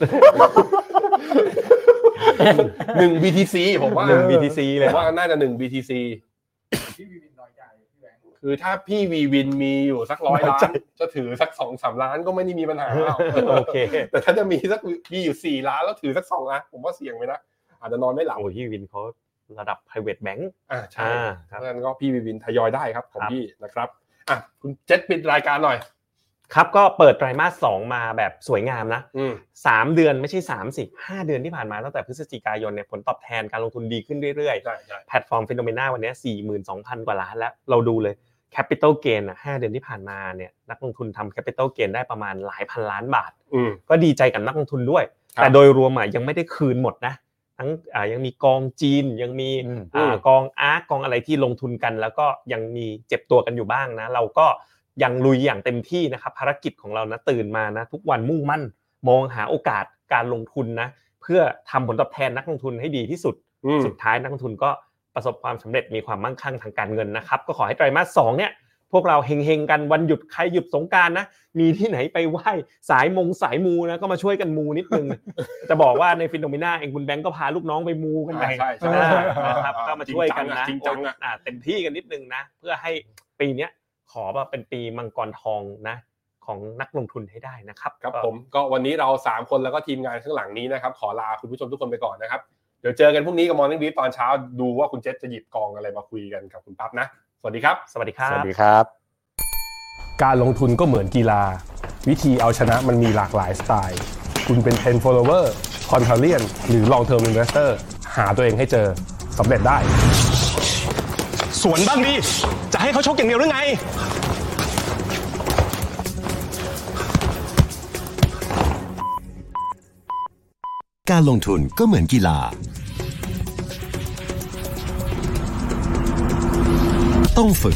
หนึ่ง บี ที ซี ผมว่าหนึ่ง บี ที ซี เลยว่าน่าจะหนึ่ง บี ที ซีพี่วีวินน้อยใจพี่แบงค์คือถ้าพี่วีวินมีอยู่สักหนึ่งร้อยล้านจะถือสัก สองถึงสาม ล้านก็ไม่ได้มีปัญหาโอเคแต่ถ้าจะมีสักมีอยู่สี่ล้านแล้วถือสักสองล้านผมว่าเสี่ยงไปนะอาจจะนอนไม่หลับโอ้พี่วินเขาระดับ private bank อ่าใช่เพราะฉะนั้นก็พี่วีวินทยอยได้ครับของพี่นะครับอ่ะคุณเจษปิดรายการหน่อยครับก็เปิดไตรมาสสองมาแบบสวยงามนะสามเดือนไม่ใช่สามสิห้าเดือนที่ผ่านมาตั้งแต่พฤศจิกายนเนี่ยผลตอบแทนการลงทุนดีขึ้นเรื่อยๆแพลตฟอร์ม Phenomena วันนี้ สี่หมื่นสองพัน กว่าล้านแล้วเราดูเลย Capital Gain อ่ะห้าเดือนที่ผ่านมาเนี่ยนักลงทุนทำ Capital Gain ได้ประมาณหลายพันล้านบาทก็ดีใจกับนักลงทุนด้วยแต่โดยรวมอ่ะยังไม่ได้คืนหมดนะทั้งอ่ายังมีกองจีนยังมีอ่ากองอาร์คกองอะไรที่ลงทุนกันแล้วก็ยังมีเจ็บตัวกันอยู่บ้างนะเราก็ยังลุยอย่างเต็มที่นะครับภารกิจของเรานะตื่นมานะทุกวันมุ่งมั่นมองหาโอกาสการลงทุนนะเพื่อทำผลตอบแทนนักลงทุนให้ดีที่สุดสุดท้ายนักลงทุนก็ประสบความสำเร็จมีความมั่งคั่งทางการเงินนะครับก็ขอให้ไตรมาสสองเนี่ยพวกเราเฮงๆกันวันหยุดใครหยุดสงกรานต์นะมีที่ไหนไปไหว้สายมงสายมูนะก็มาช่วยกันมูนิดนึงจะบอกว่าใน Phenomena เองคุณแบงค์ก็พาลูกน้องไปมูกันไปใช่ๆนะครับก็มาช่วยกันนะอ่าเต็มที่กันนิดนึงนะเพื่อให้ปีเนี้ยขอว่าเป็นปีมังกรทองนะของนักลงทุนให้ได้นะครับครับผมก็วันนี้เราสามคนแล้วก็ทีมงานข้างหลังนี้นะครับขอลาคุณผู้ชมทุกคนไปก่อนนะครับเดี๋ยวเจอกันพรุ่งนี้กับ Morning Brief ตอนเช้าดูว่าคุณเจษจะหยิบกองอะไรมาคุยกันกับคุณปั๊บนะสวัสดีครับสวัสดีครับสวัสดีครับการลงทุนก็เหมือนกีฬาวิธีเอาชนะมันมีหลากหลายสไตล์คุณเป็น ten follower contrarian หรือ long term investor หาตัวเองให้เจอสำเร็จได้สวนบ้างดิจะให้เขาชกอย่างเดียวหรือไงการลงทุนก็เหมือนกีฬาต้องฝึก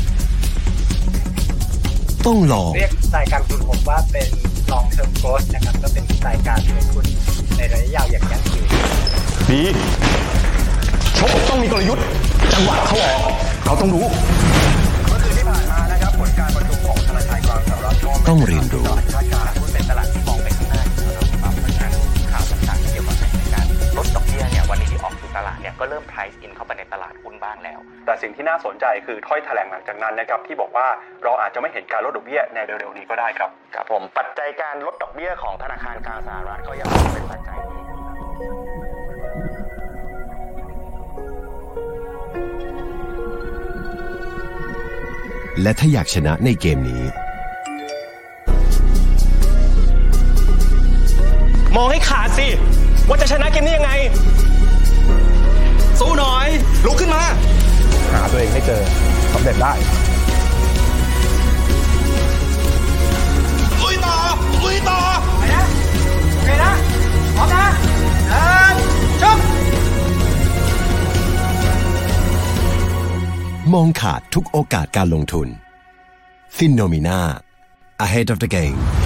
ต้องลองเรียกสไตล์การลงทุนผมว่าเป็น long term growth นะครับก็เป็นสไตล์การลงทุนในระยะยาวอย่างยั่งยืนดีชกต้องมีกลยุทธ์จังหวะเข้าออกเราต้องรู้เมื่อคืนที่ผ่านมานะครับผลการประชุมของธนาคารกลางสหรัฐต้องเรียนรู้คาดการณ์หุ้นเป็นตลาดที่มองไปข้างหน้าอยู่แล้วครับเพราะฉะนั้นข่าวต่างๆที่เกี่ยวกับในการลดดอกเบี้ยเนี่ยวันนี้ที่ออกสู่ตลาดเนี่ยก็เริ่ม price in เข้าไปในตลาดหุ้นบ้างแล้วแต่สิ่งที่น่าสนใจคือถ้อยแถลงหลังจากนั้นนะครับที่บอกว่าเราอาจจะไม่เห็นการลดดอกเบี้ยในเร็วๆนี้ก็ได้ครับครับผมปัจจัยการลดดอกเบี้ยของธนาคารกลางสหรัฐก็ยังเป็นปัจจัยที่และถ้าอยากชนะในเกมนี้มองให้ขาดสิว่าจะชนะเกมนี้ยังไงสู้หน่อยลุกขึ้นมาหาตัวเองให้เจอสำเร็จได้ลุยต่อลุยต่อไปนะโอเคนะพร้อมนะเดินชกมองขาดทุกโอกาสการลงทุน Phenomena Ahead of the Game